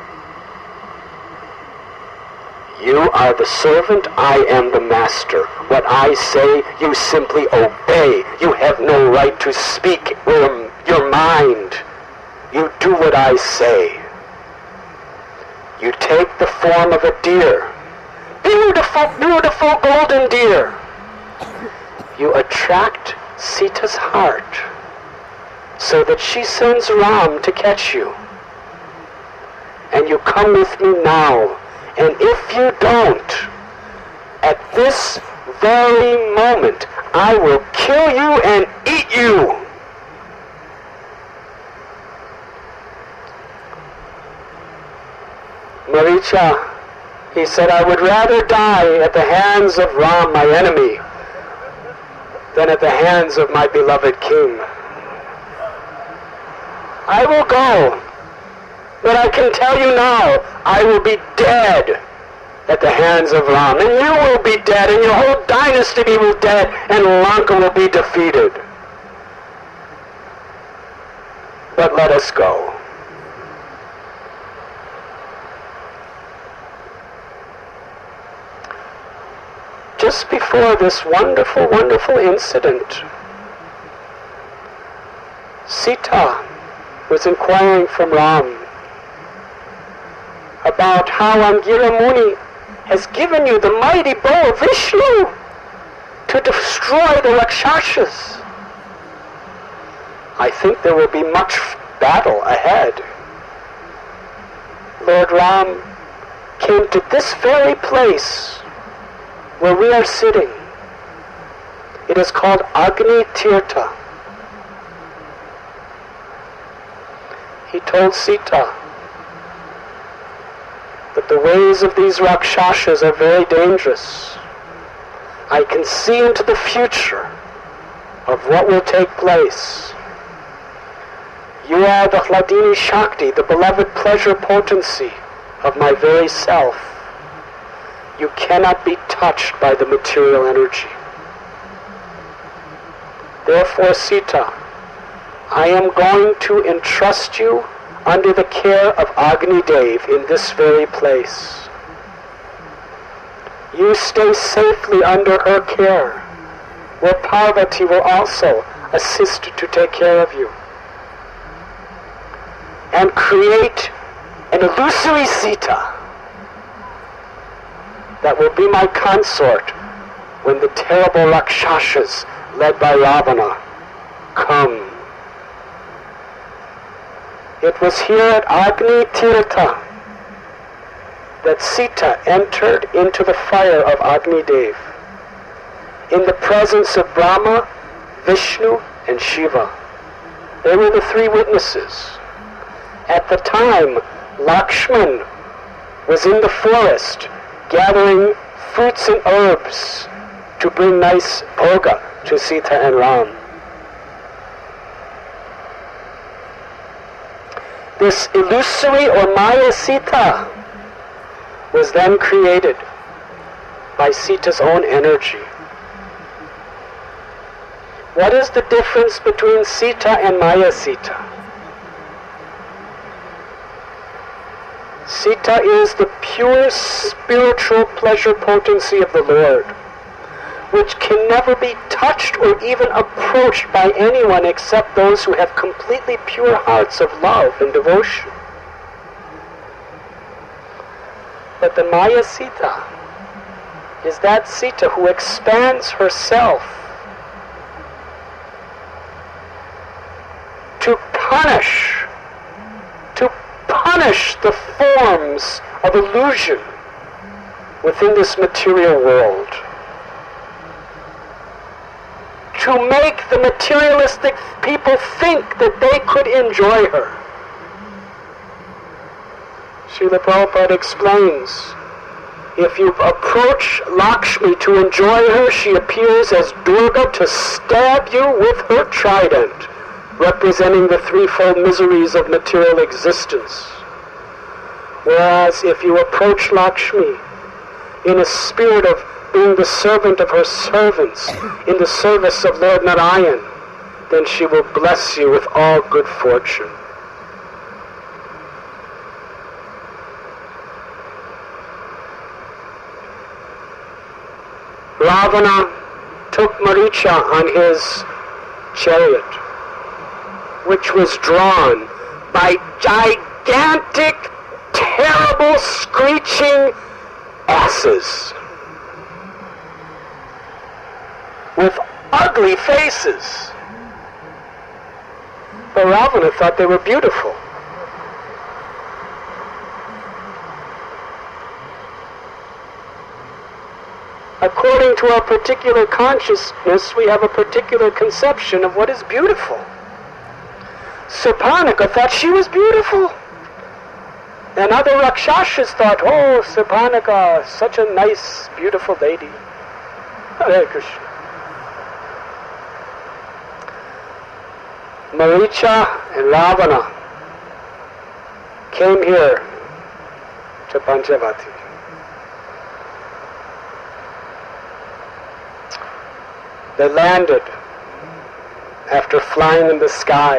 [SPEAKER 1] You are the servant, I am the master. What I say, you simply obey. You have no right to speak your mind. You do what I say. You take the form of a deer. Beautiful, beautiful golden deer. You attract Sita's heart so that she sends Ram to catch you. And you come with me now. And if you don't, at this very moment, I will kill you and eat you. Maricha, he said, I would rather die at the hands of Ram, my enemy, than at the hands of my beloved king. I will go. But I can tell you now, I will be dead at the hands of Ram. And you will be dead, and your whole dynasty will be dead, and Lanka will be defeated. But let us go. Just before this wonderful, wonderful incident, Sita was inquiring from Ram about how Angira Muni has given you the mighty bow of Vishnu to destroy the Rakshasas. I think there will be much battle ahead. Lord Ram came to this very place where we are sitting. It is called Agni Tirtha. He told Sita that the ways of these Rakshasas are very dangerous. I can see into the future of what will take place. You are the Hladini Shakti, the beloved pleasure potency of my very self. You cannot be touched by the material energy. Therefore, Sita, I am going to entrust you under the care of Agni Dev in this very place. You stay safely under her care, where Parvati will also assist to take care of you. And create an illusory Sita that will be my consort when the terrible Rakshasas led by Ravana come. It was here at Agni Tirtha that Sita entered into the fire of Agni Dev in the presence of Brahma, Vishnu, and Shiva. They were the three witnesses. At the time, Lakshman was in the forest gathering fruits and herbs to bring nice bhoga to Sita and Ram. This illusory or Maya Sita was then created by Sita's own energy. What is the difference between Sita and Maya Sita? Sita is the pure spiritual pleasure potency of the Lord, which can never be touched or even approached by anyone except those who have completely pure hearts of love and devotion. But the Maya Sita is that Sita who expands herself to punish the forms of illusion within this material world, to make the materialistic people think that they could enjoy her. Srila Prabhupada explains, if you approach Lakshmi to enjoy her, she appears as Durga to stab you with her trident, representing the threefold miseries of material existence. Whereas if you approach Lakshmi in a spirit of being the servant of her servants, in the service of Lord Narayan, then she will bless you with all good fortune. Ravana took Maricha on his chariot, which was drawn by gigantic, terrible, screeching asses with ugly faces. But Ravana thought they were beautiful. According to our particular consciousness, we have a particular conception of what is beautiful. Surpanaka thought she was beautiful. And other Rakshasas thought, oh, Surpanaka, such a nice, beautiful lady. Hare Krishna. Maricha and Ravana came here to Panchavati. They landed after flying in the sky.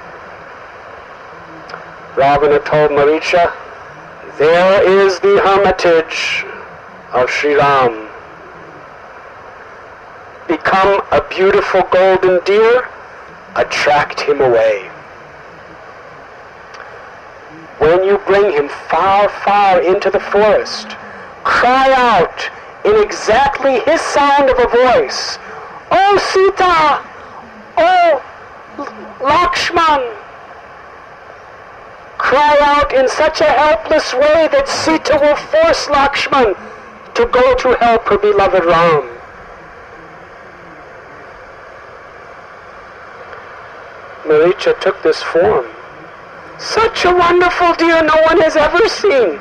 [SPEAKER 1] Ravana told Maricha, "There is the hermitage of Sri Ram. Become a beautiful golden deer, attract him away. When you bring him far, far into the forest, cry out in exactly his sound of a voice, 'Oh Sita! Oh Lakshman!' Cry out in such a helpless way that Sita will force Lakshman to go to help her beloved Ram." Maricha took this form. Such a wonderful deer no one has ever seen.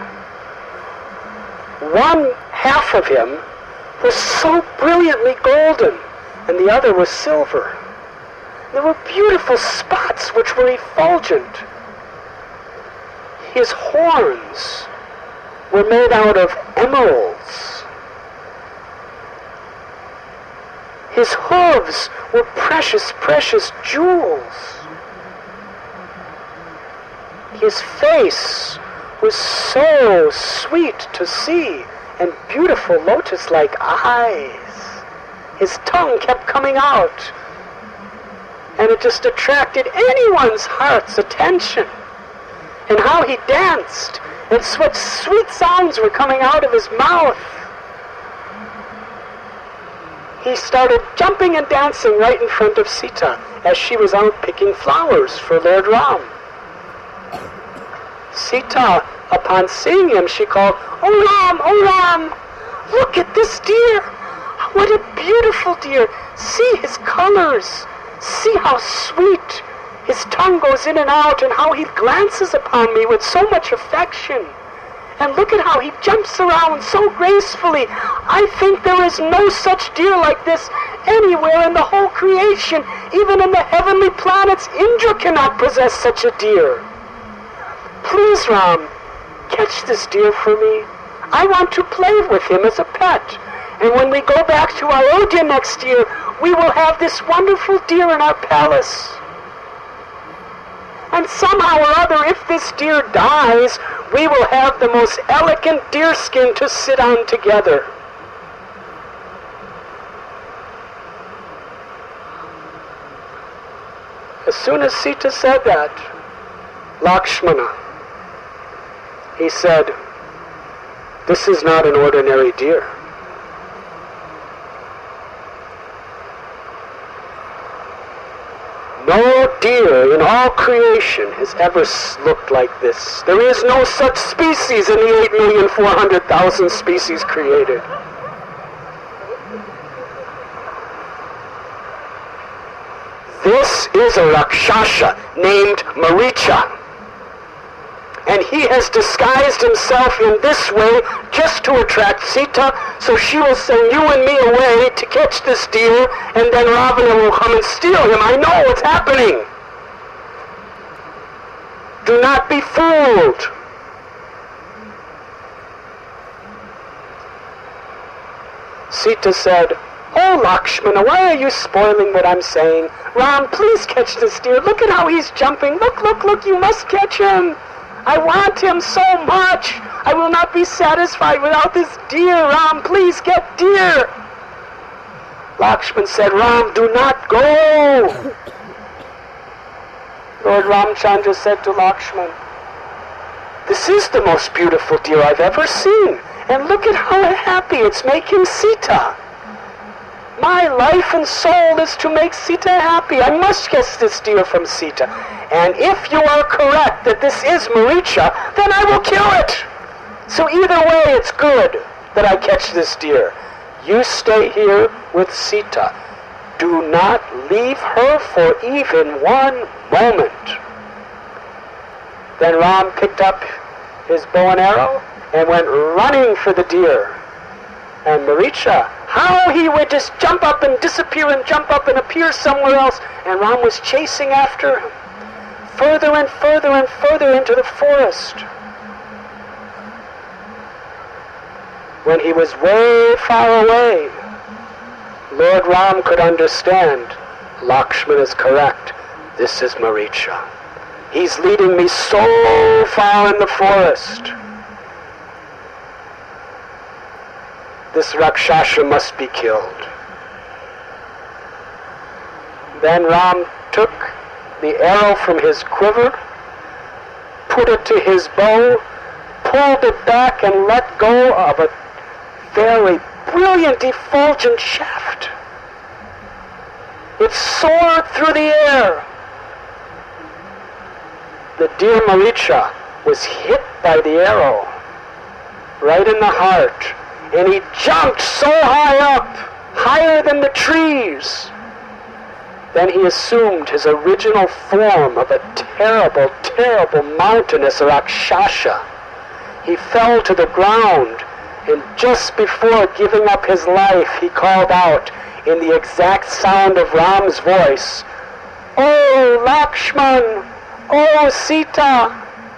[SPEAKER 1] One half of him was so brilliantly golden, and the other was silver. There were beautiful spots which were effulgent. His horns were made out of emeralds. His hooves were precious, precious jewels. His face was so sweet to see, and beautiful lotus-like eyes. His tongue kept coming out, and it just attracted anyone's heart's attention. And how he danced, and what sweet sounds were coming out of his mouth. He started jumping and dancing right in front of Sita as she was out picking flowers for Lord Ram. Sita, upon seeing him, she called, "Oh Ram, oh Ram, look at this deer. What a beautiful deer. See his colors. See how sweet. His tongue goes in and out, and how he glances upon me with so much affection. And look at how he jumps around so gracefully. I think there is no such deer like this anywhere in the whole creation. Even in the heavenly planets, Indra cannot possess such a deer. Please, Ram, catch this deer for me. I want to play with him as a pet. And when we go back to Ayodhya next year, we will have this wonderful deer in our palace. And somehow or other, if this deer dies, we will have the most elegant deer skin to sit on together." As soon as Sita said that, Lakshmana, he said, "This is not an ordinary deer. No deer in all creation has ever looked like this. There is no such species in the 8,400,000 species created." This is a Rakshasa named Maricha. And he has disguised himself in this way just to attract Sita, so she will send you and me away to catch this deer, and then Ravana will come and steal him. I know what's happening. Do not be fooled. Sita said, "Oh, Lakshmana, why are you spoiling what I'm saying? Ram, please catch this deer. Look at how he's jumping. Look, look, look, you must catch him. I want him so much. I will not be satisfied without this deer. Ram, please get deer." Lakshman said, "Ram, do not go." Lord Ramchandra said to Lakshman, "This is the most beautiful deer I've ever seen. And look at how happy it's making Sita. My life and soul is to make Sita happy. I must get this deer from Sita. And if you are correct that this is Maricha, then I will kill it. So either way, it's good that I catch this deer. You stay here with Sita. Do not leave her for even one moment." Then Ram picked up his bow and arrow and went running for the deer. And Maricha, how he would just jump up and disappear and jump up and appear somewhere else. And Ram was chasing after him, further and further and further into the forest. When he was way far away, Lord Ram could understand. Lakshman is correct. This is Maricha. He's leading me so far in the forest. This Rakshasa must be killed. Then Ram took the arrow from his quiver, put it to his bow, pulled it back and let go of a very brilliant, effulgent shaft. It soared through the air. The dear Maricha was hit by the arrow, right in the heart, and he jumped so high up, higher than the trees. Then he assumed his original form of a terrible, terrible mountainous Rakshasa. He fell to the ground, and just before giving up his life, he called out in the exact sound of Ram's voice, "Oh, Lakshman! Oh, Sita!"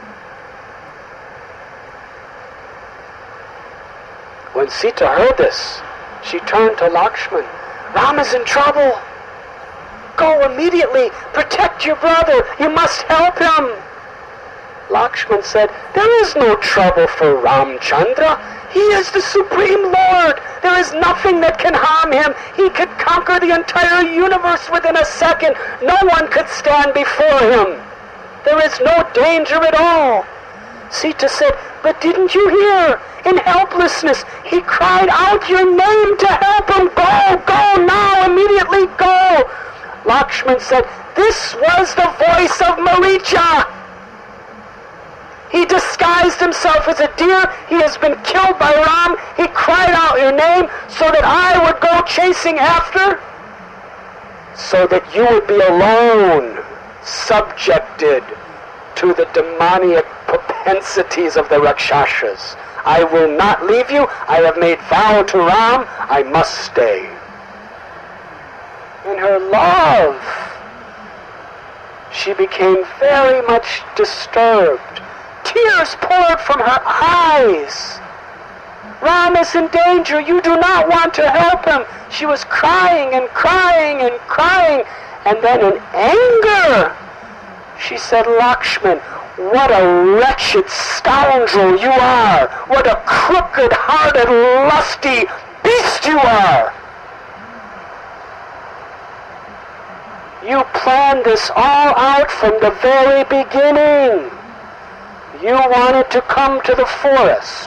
[SPEAKER 1] When Sita heard this, she turned to Lakshman. "Ram is in trouble. Go immediately. Protect your brother. You must help him." Lakshman said, "There is no trouble for Ramchandra. He is the Supreme Lord. There is nothing that can harm him. He could conquer the entire universe within a second. No one could stand before him. There is no danger at all." Sita said, "But didn't you hear? In helplessness, he cried out your name to help him. Go, go now, immediately go." Lakshman said, "This was the voice of Maricha. He disguised himself as a deer. He has been killed by Ram. He cried out your name so that I would go chasing after, so that you would be alone, subjected to the demoniac propensities of the Rakshasas. I will not leave you. I have made vow to Ram. I must stay." In her love, she became very much disturbed. Tears poured from her eyes. "Ram is in danger. You do not want to help him." She was crying and crying and crying. And then in anger, she said, "Lakshman, what a wretched scoundrel you are. What a crooked-hearted, lusty beast you are. You planned this all out from the very beginning. You wanted to come to the forest.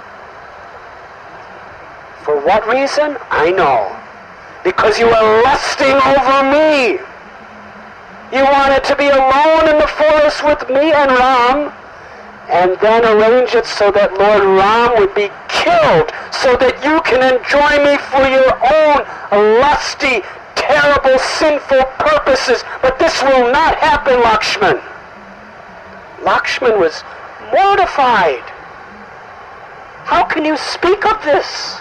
[SPEAKER 1] For what reason? I know. Because you were lusting over me. You wanted to be alone in the forest with me and Ram, and then arrange it so that Lord Ram would be killed, so that you can enjoy me for your own lusty, terrible, sinful purposes. But this will not happen, Lakshman." Lakshman was mortified. "How can you speak of this?"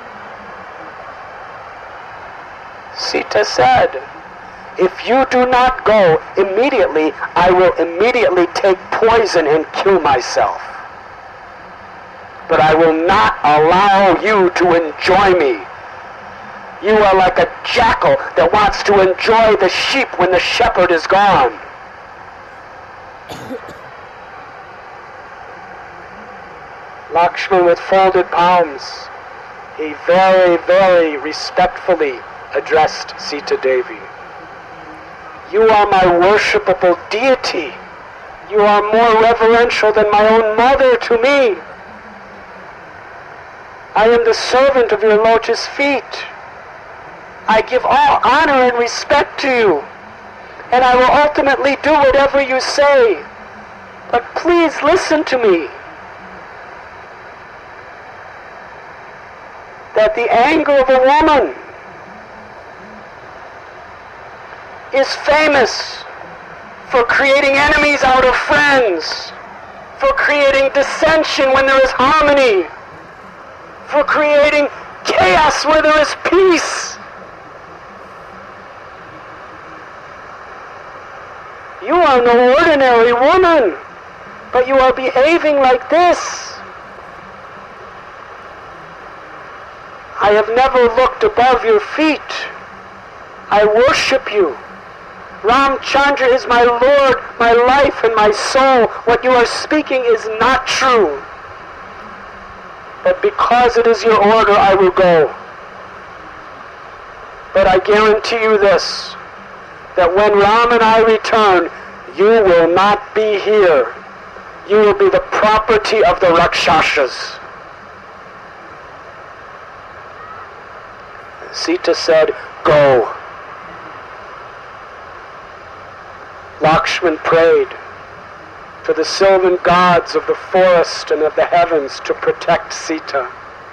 [SPEAKER 1] Sita said, "If you do not go immediately, I will immediately take poison and kill myself. But I will not allow you to enjoy me. You are like a jackal that wants to enjoy the sheep when the shepherd is gone." Lakshman, with folded palms, he very, very respectfully addressed Sita Devi. "You are my worshipable deity. You are more reverential than my own mother to me. I am the servant of your lotus feet. I give all honor and respect to you, and I will ultimately do whatever you say. But please listen to me. That the anger of a woman is famous for creating enemies out of friends, for creating dissension when there is harmony, for creating chaos where there is peace. You are no ordinary woman, but you are behaving like this. I have never looked above your feet. I worship you. Ramchandra is my Lord, my life, and my soul. What you are speaking is not true. But because it is your order, I will go. But I guarantee you this, that when Ram and I return, you will not be here. You will be the property of the Rakshasas. Sita said, go. Lakshman prayed for the sylvan gods of the forest and of the heavens to protect Sita.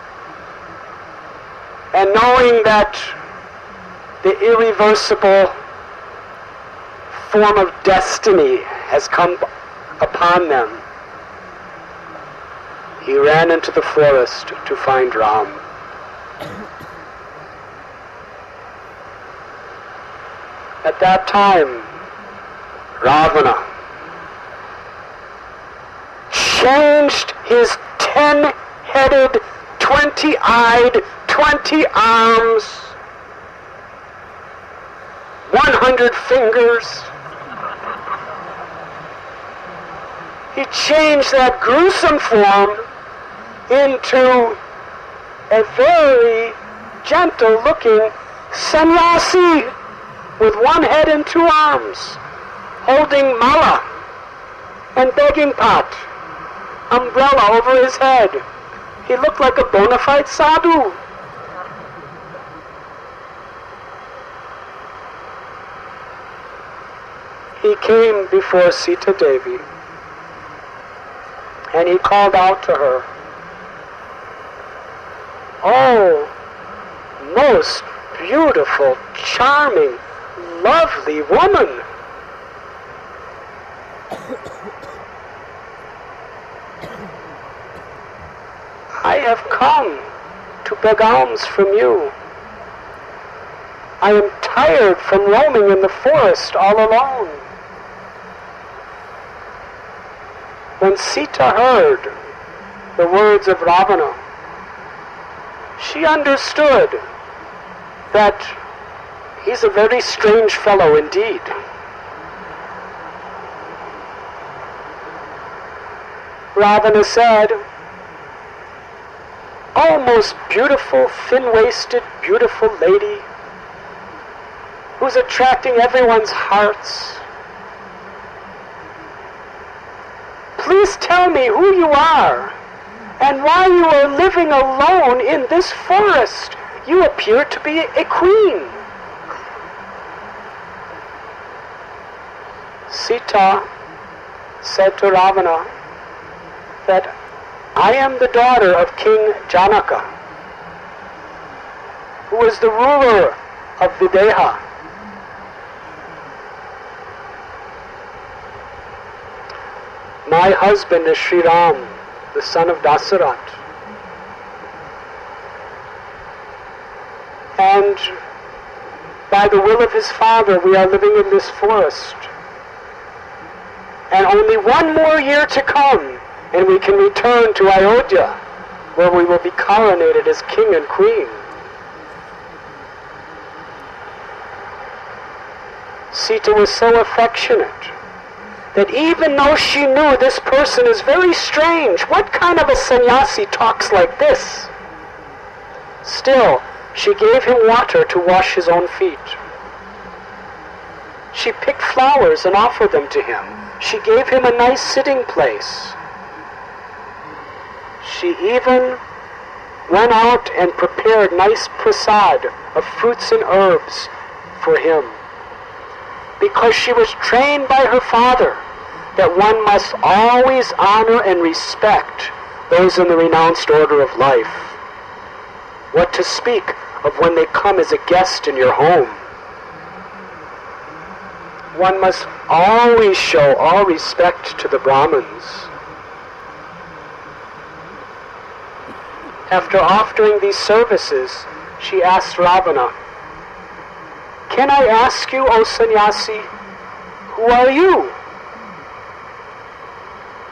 [SPEAKER 1] And knowing that the irreversible form of destiny has come upon them, he ran into the forest to find Ram. At that time, Ravana changed his 10-headed, 20-eyed, 20 arms, 100 fingers. He changed that gruesome form into a very gentle-looking sannyasi with one head and 2 arms, holding mala and begging pot, umbrella over his head. He looked like a bona fide sadhu. He came before Sita Devi and he called out to her, "Oh, most beautiful, charming, lovely woman. I have come to beg alms from you. I am tired from roaming in the forest all alone." When Sita heard the words of Ravana, she understood that he's a very strange fellow indeed. Ravana said, "Oh, most beautiful, thin-waisted, beautiful lady, who's attracting everyone's hearts, please tell me who you are and why you are living alone in this forest. You appear to be a queen." Sita said to Ravana that, "I am the daughter of King Janaka, who is the ruler of Videha. My husband is Sri Ram, the son of Dasarat. And by the will of his father, we are living in this forest. And only one more year to come, and we can return to Ayodhya, where we will be coronated as king and queen." Sita was so affectionate that even though she knew this person is very strange, what kind of a sannyasi talks like this? Still, she gave him water to wash his own feet. She picked flowers and offered them to him. She gave him a nice sitting place. She even went out and prepared nice prasad of fruits and herbs for him, because she was trained by her father that one must always honor and respect those in the renounced order of life. What to speak of when they come as a guest in your home? One must always show all respect to the Brahmins. After offering these services, she asked Ravana, "Can I ask you, O sannyasi, who are you?"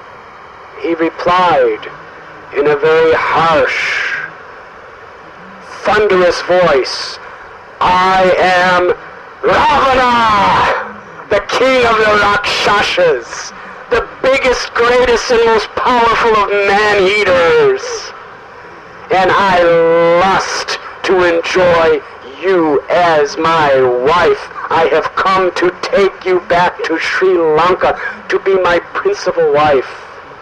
[SPEAKER 1] He replied in a very harsh, thunderous voice, "I am Ravana, the king of the Rakshasas, the biggest, greatest, and most powerful of man-eaters. And I lust to enjoy you as my wife. I have come to take you back to Sri Lanka to be my principal wife."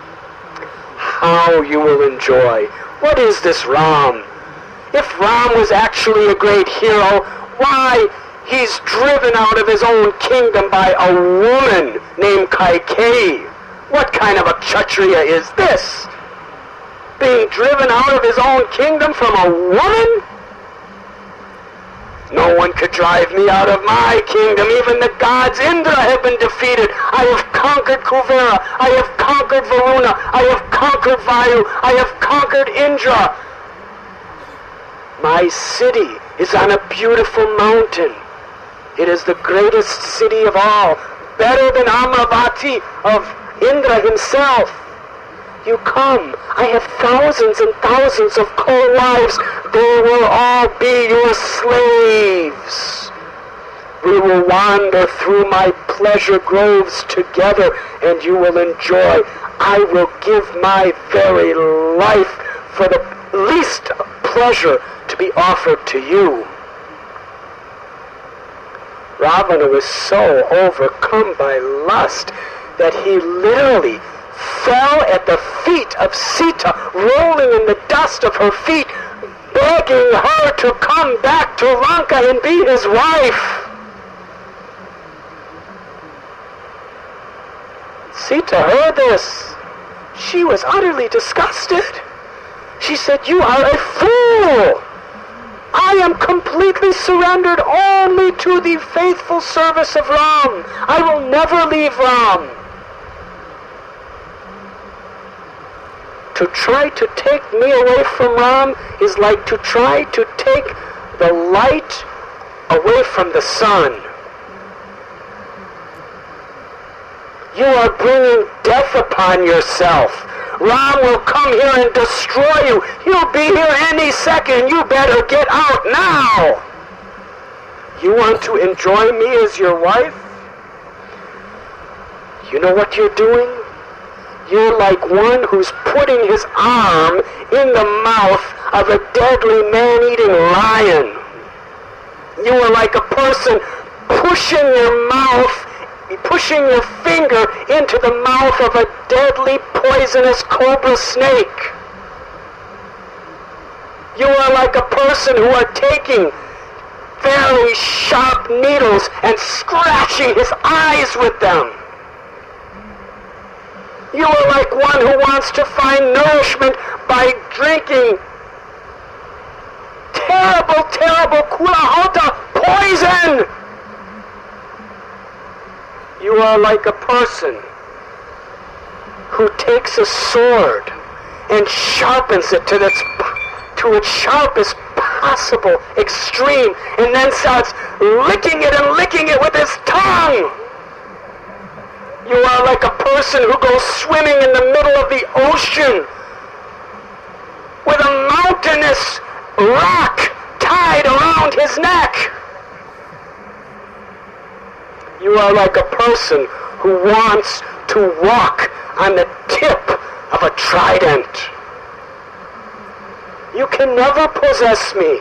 [SPEAKER 1] How you will enjoy. What is this Ram? If Ram was actually a great hero, why, he's driven out of his own kingdom by a woman named Kaikeyi. What kind of a kshatriya is this? Being driven out of his own kingdom from a woman? No one could drive me out of my kingdom. Even the gods Indra have been defeated. I have conquered Kuvera. I have conquered Varuna. I have conquered Vayu. I have conquered Indra. My city is on a beautiful mountain. It is the greatest city of all, better than Amravati of Indra himself. You come. I have thousands and thousands of co-wives. They will all be your slaves. We will wander through my pleasure groves together, and you will enjoy. I will give my very life for the least pleasure to be offered to you. Ravana was so overcome by lust that he literally fell at the feet of Sita, rolling in the dust of her feet, begging her to come back to Lanka and be his wife. Sita heard this. She was utterly disgusted. She said, "You are a fool. I am completely surrendered only to the faithful service of Ram. I will never leave Ram. To try to take me away from Ram is like to try to take the light away from the sun. You are bringing death upon yourself. Ram will come here and destroy you. He'll be here any second. You better get out now. You want to enjoy me as your wife? You know what you're doing? You're like one who's putting his arm in the mouth of a deadly man-eating lion. You are like a person pushing your finger into the mouth of a deadly poisonous cobra snake. You are like a person who are taking very sharp needles and scratching his eyes with them. You are like one who wants to find nourishment by drinking terrible, terrible Kulahota poison. You are like a person who takes a sword and sharpens it to its sharpest possible extreme, and then starts licking it with his tongue. You are like a person who goes swimming in the middle of the ocean with a mountainous rock tied around his neck. You are like a person who wants to walk on the tip of a trident. You can never possess me.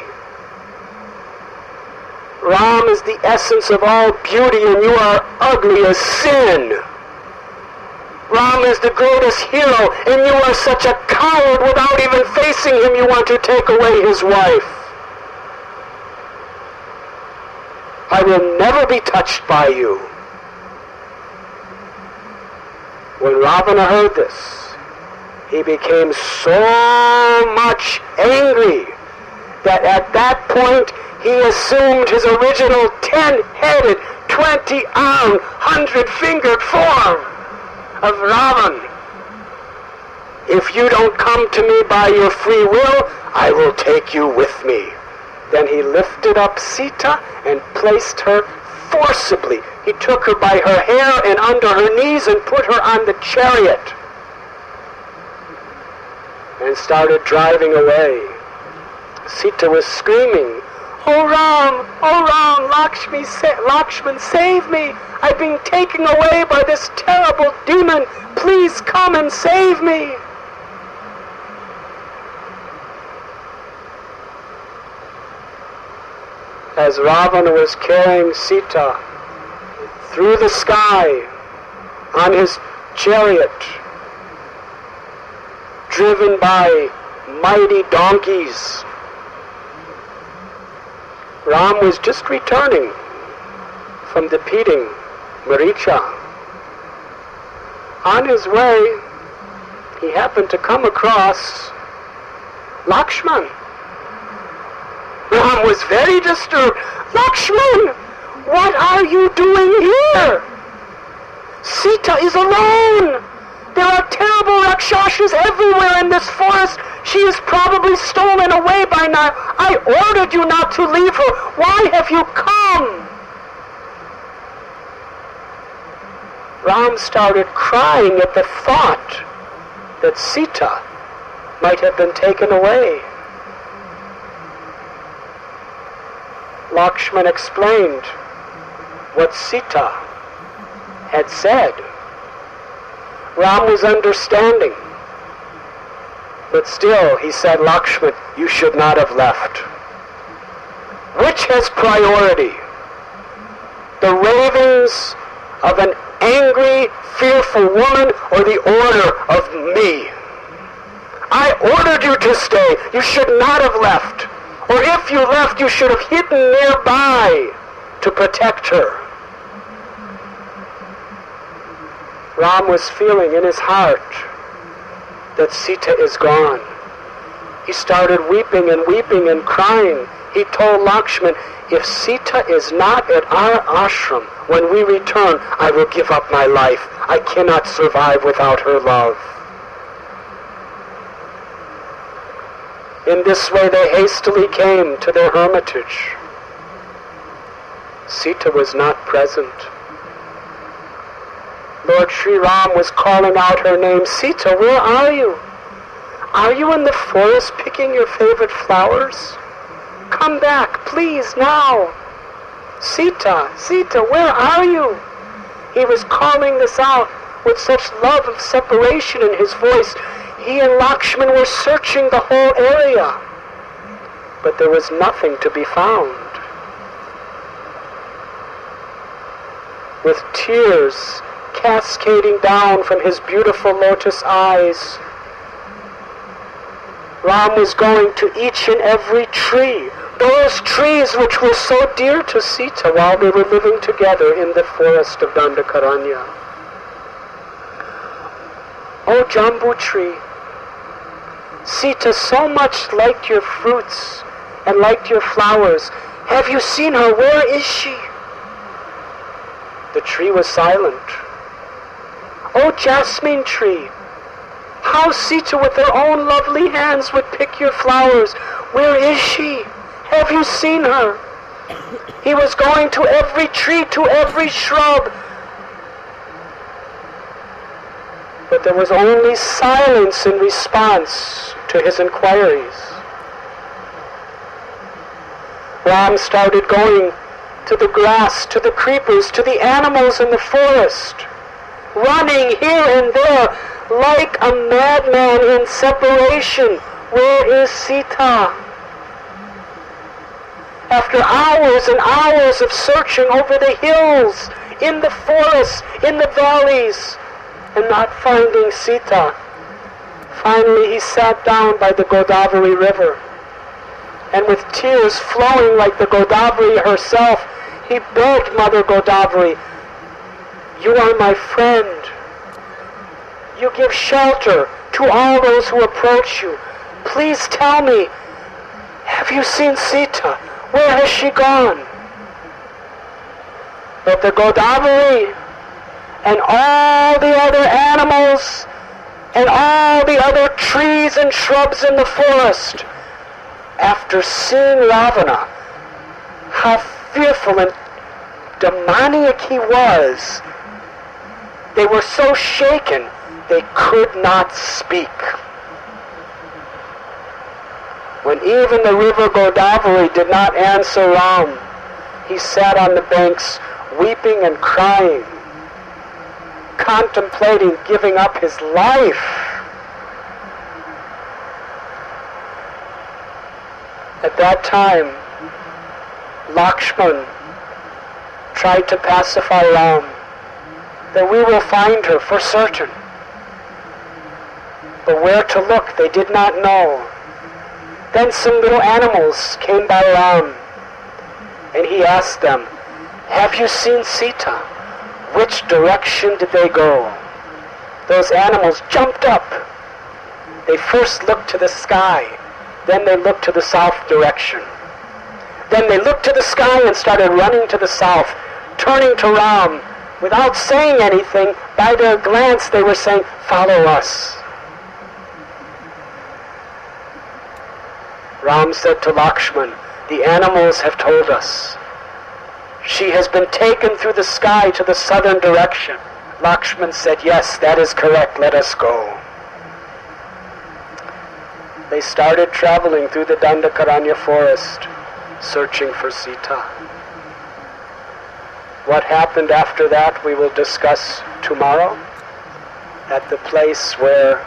[SPEAKER 1] Ram is the essence of all beauty, and you are ugly as sin. Ram is the greatest hero, and you are such a coward. Without even facing him, you want to take away his wife. I will never be touched by you. When Ravana heard this, he became so much angry that at that point he assumed his original 10-headed, 20-armed, 100-fingered form of Ravan. If you don't come to me by your free will, I will take you with me. Then he lifted up Sita and placed her forcibly. He took her by her hair and under her knees and put her on the chariot and started driving away. Sita was screaming, "Oh Ram, Lakshman, save me! I've been taken away by this terrible demon. Please come and save me!" As Ravana was carrying Sita through the sky on his chariot, driven by mighty donkeys, Ram was just returning from defeating Maricha. On his way, he happened to come across Lakshman. Ram was very disturbed. "Lakshman, what are you doing here? Sita is alone. There are terrible Rakshasas everywhere in this forest. She is probably stolen away by now. I ordered you not to leave her. Why have you come?" Ram started crying at the thought that Sita might have been taken away. Lakshman explained what Sita had said. Ram was understanding. But still, he said, "Lakshman, you should not have left. Which has priority? The ravings of an angry, fearful woman or the order of me? I ordered you to stay. You should not have left. Or if you left, you should have hidden nearby to protect her." Ram was feeling in his heart that Sita is gone. He started weeping and crying. He told Lakshman, "If Sita is not at our ashram when we return, I will give up my life. I cannot survive without her love." In this way they hastily came to their hermitage. Sita was not present. Lord Sri Ram was calling out her name, "Sita, where are you? Are you in the forest picking your favorite flowers? Come back, please, now. Sita, Sita, where are you?" He was calling this out with such love of separation in his voice. He and Lakshman were searching the whole area, but there was nothing to be found. With tears cascading down from his beautiful lotus eyes, Ram was going to each and every tree, those trees which were so dear to Sita while they were living together in the forest of Dandakaranya. "Oh, Jambu tree, Sita so much liked your fruits and liked your flowers. Have you seen her? Where is she?" The tree was silent. "Oh, Jasmine tree, how Sita with her own lovely hands would pick your flowers. Where is she? Have you seen her?" He was going to every tree, to every shrub, but there was only silence in response to his inquiries. Ram started going to the grass, to the creepers, to the animals in the forest, running here and there like a madman in separation. Where is Sita? After hours and hours of searching over the hills, in the forests, in the valleys, and not finding Sita, finally he sat down by the Godavari river, and with tears flowing like the Godavari herself, he begged Mother Godavari, "You are my friend. You give shelter to all those who approach you. Please tell me, have you seen Sita? Where has she gone?" But the Godavari and all the other animals and all the other trees and shrubs in the forest, after seeing Ravana, how fearful and demoniac he was, they were so shaken they could not speak. When even the river Godavari did not answer Ram, he sat on the banks weeping and crying, contemplating giving up his life. At that time, Lakshman tried to pacify Ram, that we will find her for certain. But where to look they did not know. Then some little animals came by Ram, and he asked them, "Have you seen Sita? Which direction did they go?" Those animals jumped up. They first looked to the sky, then they looked to the south direction. Then they looked to the sky and started running to the south, turning to Ram. Without saying anything, by their glance they were saying, "Follow us." Ram said to Lakshman, "The animals have told us. She has been taken through the sky to the southern direction." Lakshman said, "Yes, that is correct. Let us go." They started traveling through the Dandakaranya forest, searching for Sita. What happened after that we will discuss tomorrow at the place where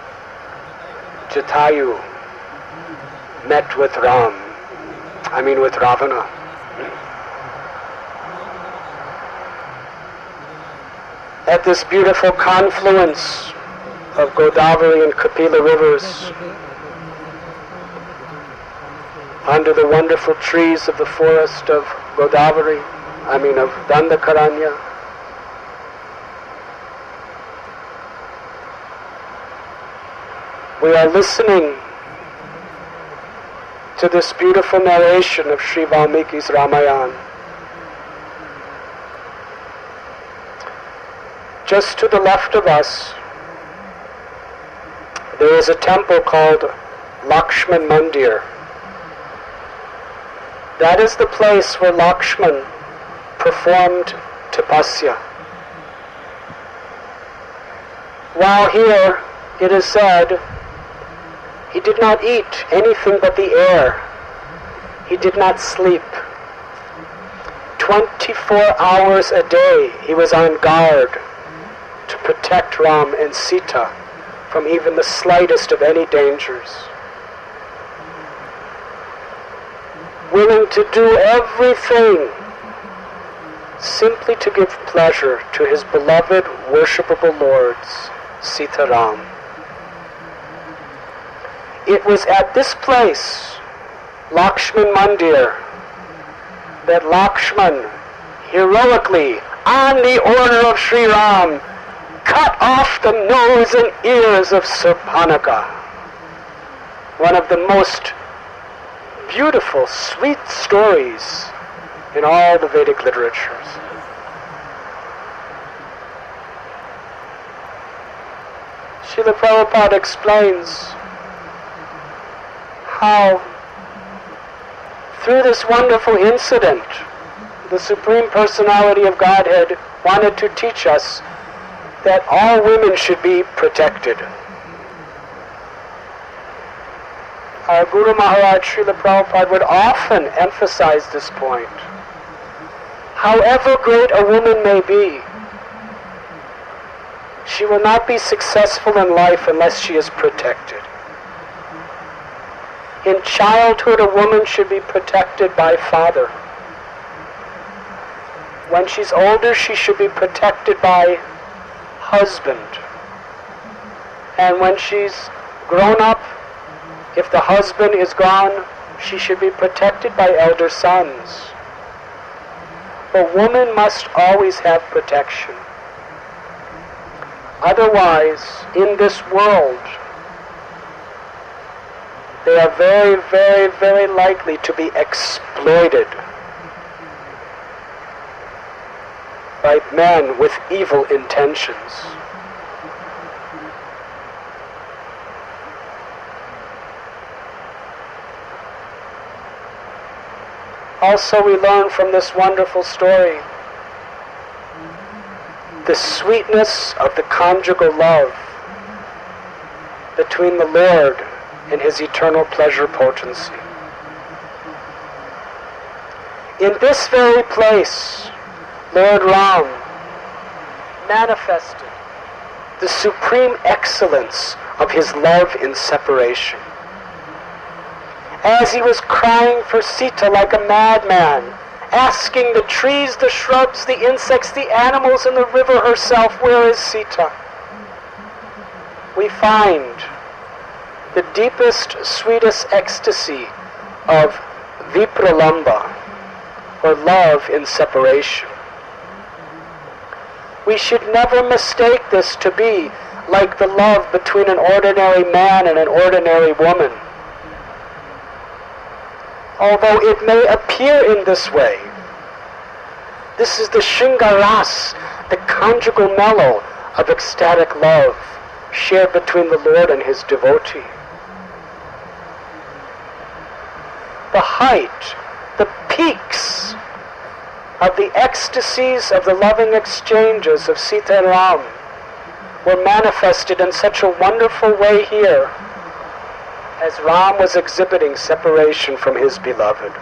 [SPEAKER 1] Jatayu met with with Ravana. At this beautiful confluence of Godavari and Kapila rivers, under the wonderful trees of the forest of Godavari, of Dandakaranya, we are listening to this beautiful narration of Sri Valmiki's Ramayana. Just to the left of us, there is a temple called Lakshman Mandir. That is the place where Lakshman performed tapasya. While here, it is said, he did not eat anything but the air. He did not sleep. 24 hours a day he was on guard to protect Ram and Sita from even the slightest of any dangers. Willing to do everything simply to give pleasure to his beloved, worshipable lords, Sita Ram. It was at this place, Lakshman Mandir, that Lakshman heroically, on the order of Sri Ram, cut off the nose and ears of Surpanaka, one of the most beautiful, sweet stories in all the Vedic literatures. Srila Prabhupada explains how through this wonderful incident, the Supreme Personality of Godhead wanted to teach us that all women should be protected. Our Guru Maharaj Srila Prabhupada would often emphasize this point. However great a woman may be, she will not be successful in life unless she is protected. In childhood, a woman should be protected by father. When she's older, she should be protected by husband. And when she's grown up, if the husband is gone, she should be protected by elder sons. A woman must always have protection. Otherwise, in this world, they are very, very, very likely to be exploited by men with evil intentions. Also, we learn from this wonderful story the sweetness of the conjugal love between the Lord in his eternal pleasure potency. In this very place, Lord Ram manifested the supreme excellence of his love in separation. As he was crying for Sita like a madman, asking the trees, the shrubs, the insects, the animals, and the river herself, where is Sita? We find the deepest, sweetest ecstasy of vipralamba, or love in separation. We should never mistake this to be like the love between an ordinary man and an ordinary woman. Although it may appear in this way, this is the Shingaras, the conjugal mellow of ecstatic love shared between the Lord and his devotee. The height, the peaks of the ecstasies of the loving exchanges of Sita and Ram were manifested in such a wonderful way here as Ram was exhibiting separation from his beloved.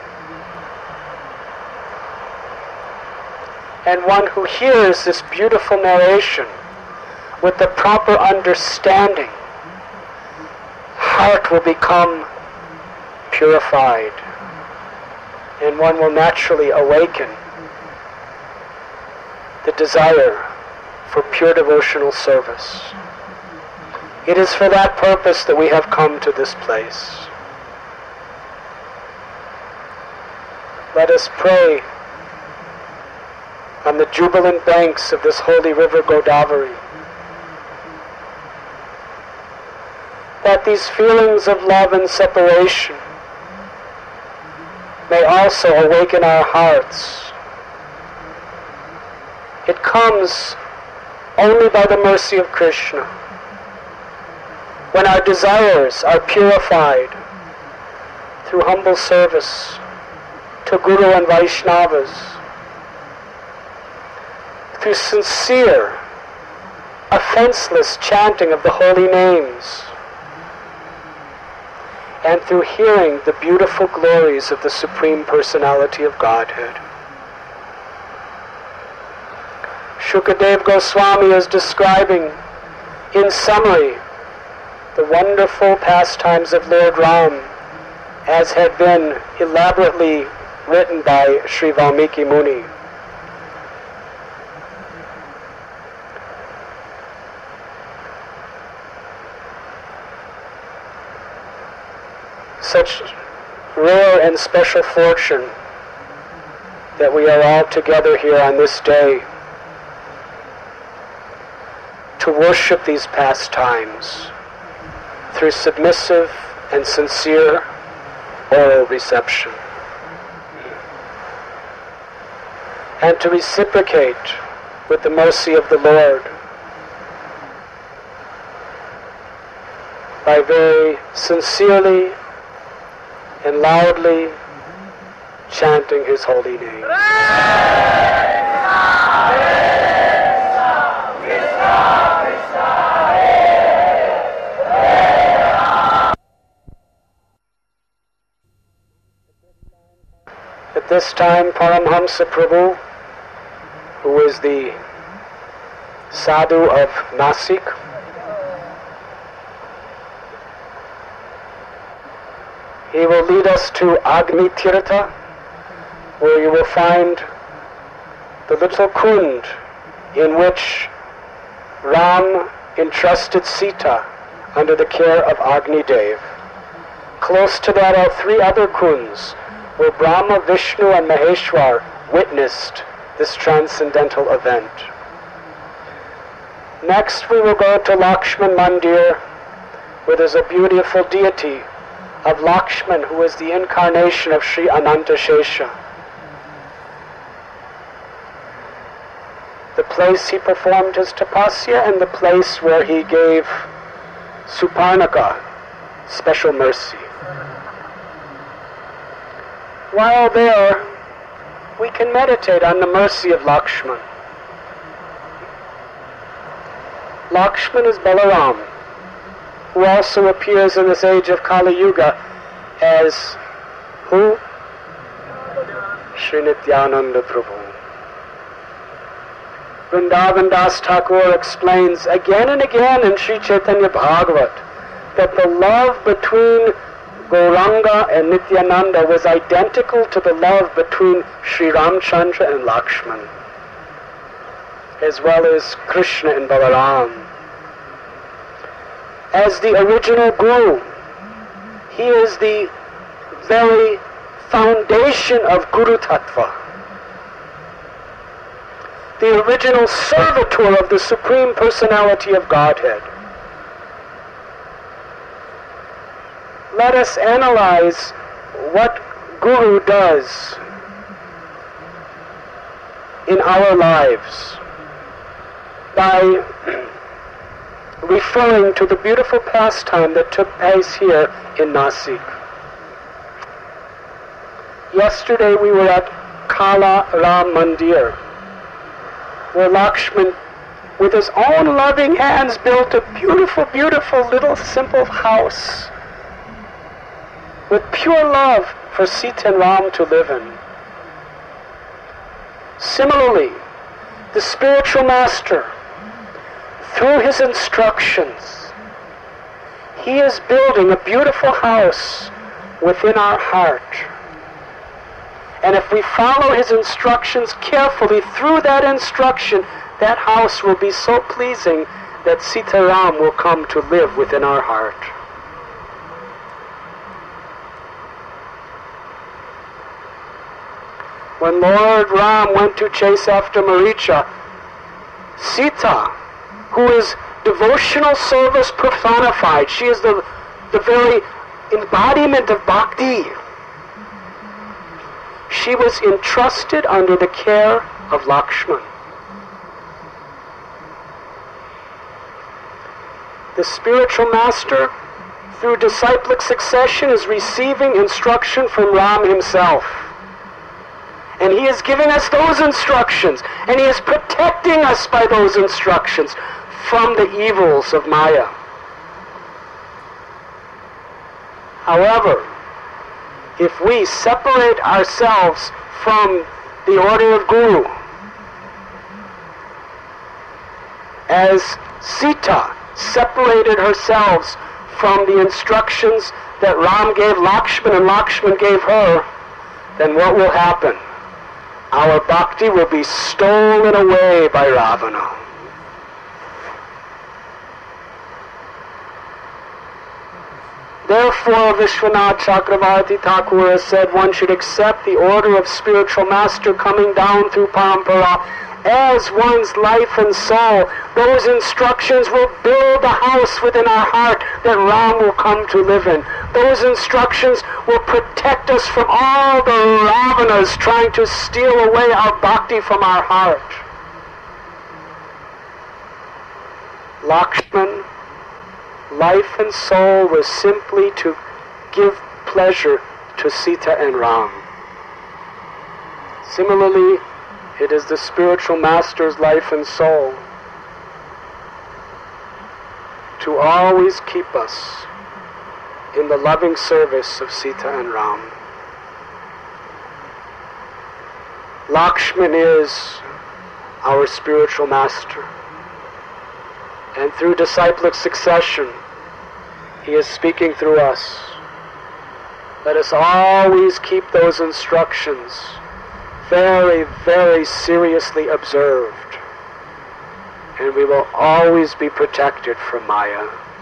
[SPEAKER 1] And one who hears this beautiful narration with the proper understanding, heart will become purified, and one will naturally awaken the desire for pure devotional service. It is for that purpose that we have come to this place. Let us pray on the jubilant banks of this holy river Godavari, that these feelings of love and separation may also awaken our hearts. It comes only by the mercy of Krishna. When our desires are purified through humble service to Guru and Vaishnavas, through sincere, offenseless chanting of the holy names, and through hearing the beautiful glories of the Supreme Personality of Godhead. Shukadev Goswami is describing, in summary, the wonderful pastimes of Lord Ram as had been elaborately written by Sri Valmiki Muni. Such rare and special fortune that we are all together here on this day to worship these pastimes through submissive and sincere oral reception, and to reciprocate with the mercy of the Lord by very sincerely and loudly chanting his holy name. At this time, Paramhamsa Prabhu, who is the sadhu of Nasik, he will lead us to Agni Tirtha, where you will find the little kund in which Ram entrusted Sita under the care of Agni Dev. Close to that are three other kunds where Brahma, Vishnu, and Maheshwar witnessed this transcendental event. Next we will go to Lakshman Mandir, where there's a beautiful deity of Lakshman, who is the incarnation of Sri Ananta Shesha. The place he performed his tapasya and the place where he gave Suparnaka special mercy. While there, we can meditate on the mercy of Lakshman. Lakshman is Balaram, who also appears in this age of Kali Yuga as who? Sri Nityananda Prabhu. Vrindavan Das Thakur explains again and again in Sri Chaitanya Bhagavat that the love between Gauranga and Nityananda was identical to the love between Sri Ramchandra and Lakshman, as well as Krishna and Balaram. As the original Guru, he is the very foundation of Guru Tattva, the original servitor of the Supreme Personality of Godhead. Let us analyze what Guru does in our lives by referring to the beautiful pastime that took place here in Nasik. Yesterday we were at Kala Ram Mandir, where Lakshman, with his own loving hands, built a beautiful, beautiful little simple house with pure love for Sita and Ram to live in. Similarly, the spiritual master, through his instructions, he is building a beautiful house within our heart. And if we follow his instructions carefully through that instruction, that house will be so pleasing that Sita Ram will come to live within our heart. When Lord Ram went to chase after Maricha, Sita, who is devotional service personified, she is the very embodiment of bhakti. She was entrusted under the care of Lakshman. The spiritual master, through disciplic succession, is receiving instruction from Ram himself. And he is giving us those instructions, and he is protecting us by those instructions from the evils of Maya. However, if we separate ourselves from the order of Guru, as Sita separated herself from the instructions that Ram gave Lakshman and Lakshman gave her, then what will happen? Our bhakti will be stolen away by Ravana. Therefore, Vishwanath Chakravarti Thakur has said one should accept the order of spiritual master coming down through Parampara as one's life and soul. Those instructions will build a house within our heart that Ram will come to live in. Those instructions will protect us from all the Ravanas trying to steal away our bhakti from our heart. Lakshman, life and soul, was simply to give pleasure to Sita and Ram. Similarly, it is the spiritual master's life and soul to always keep us in the loving service of Sita and Ram. Lakshman is our spiritual master, and through disciplic succession, he is speaking through us. Let us always keep those instructions very, very seriously observed, and we will always be protected from Maya.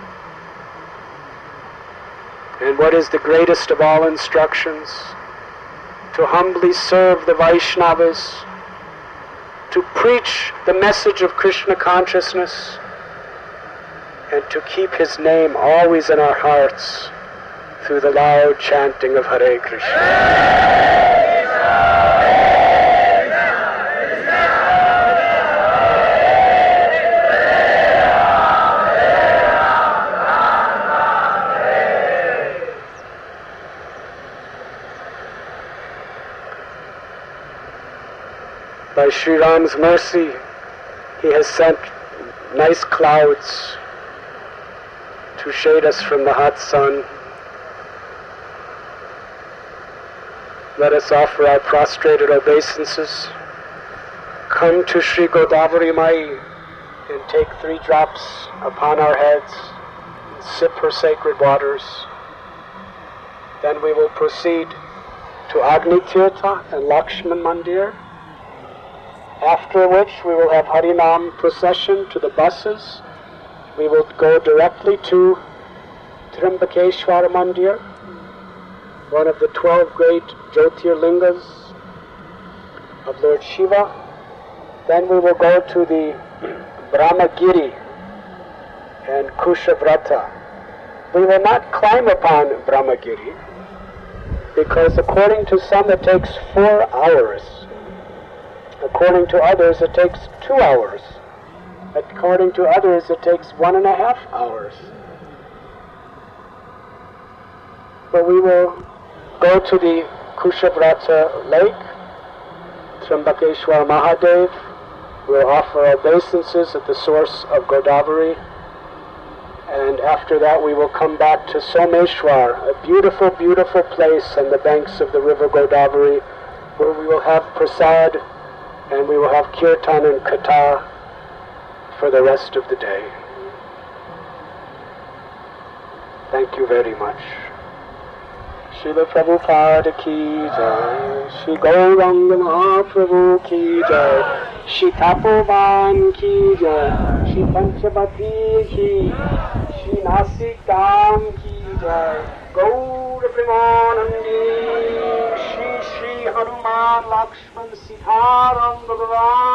[SPEAKER 1] And what is the greatest of all instructions? To humbly serve the Vaishnavas, to preach the message of Krishna consciousness, and to keep his name always in our hearts through the loud chanting of Hare Krishna. By Sri Ram's mercy, he has sent nice clouds to shade us from the hot sun. Let us offer our prostrated obeisances. Come to Sri Godavari Mai and take 3 drops upon our heads and sip her sacred waters. Then we will proceed to Agni Tirtha and Lakshman Mandir, after which we will have Harinam procession to the buses. We will go directly to Trimbakeshwara Mandir, one of the 12 great Jyotirlingas of Lord Shiva. Then we will go to the Brahmagiri and Kushavrata. We will not climb upon Brahmagiri, because according to some it takes 4 hours. According to others it takes 2 hours. According to others it takes 1.5 hours. But we will go to the Kushavrata lake, Trimbakeshwar Mahadev. We'll offer obeisances at the source of Godavari. And after that we will come back to Someshwar, a beautiful, beautiful place on the banks of the river Godavari, where we will have prasad and we will have kirtan and katha for the rest of the day. Thank you very much. Srila Prabhupada ki jai, Shri Gauranga Mahaprabhu ki jai, Shri Tapovan ki jai, Shri Panchabati ki, Shri Nasik Dham ki jai, Gaur Premanandi, Shri Shri Hanuman Lakshman Sitaram Bhagavan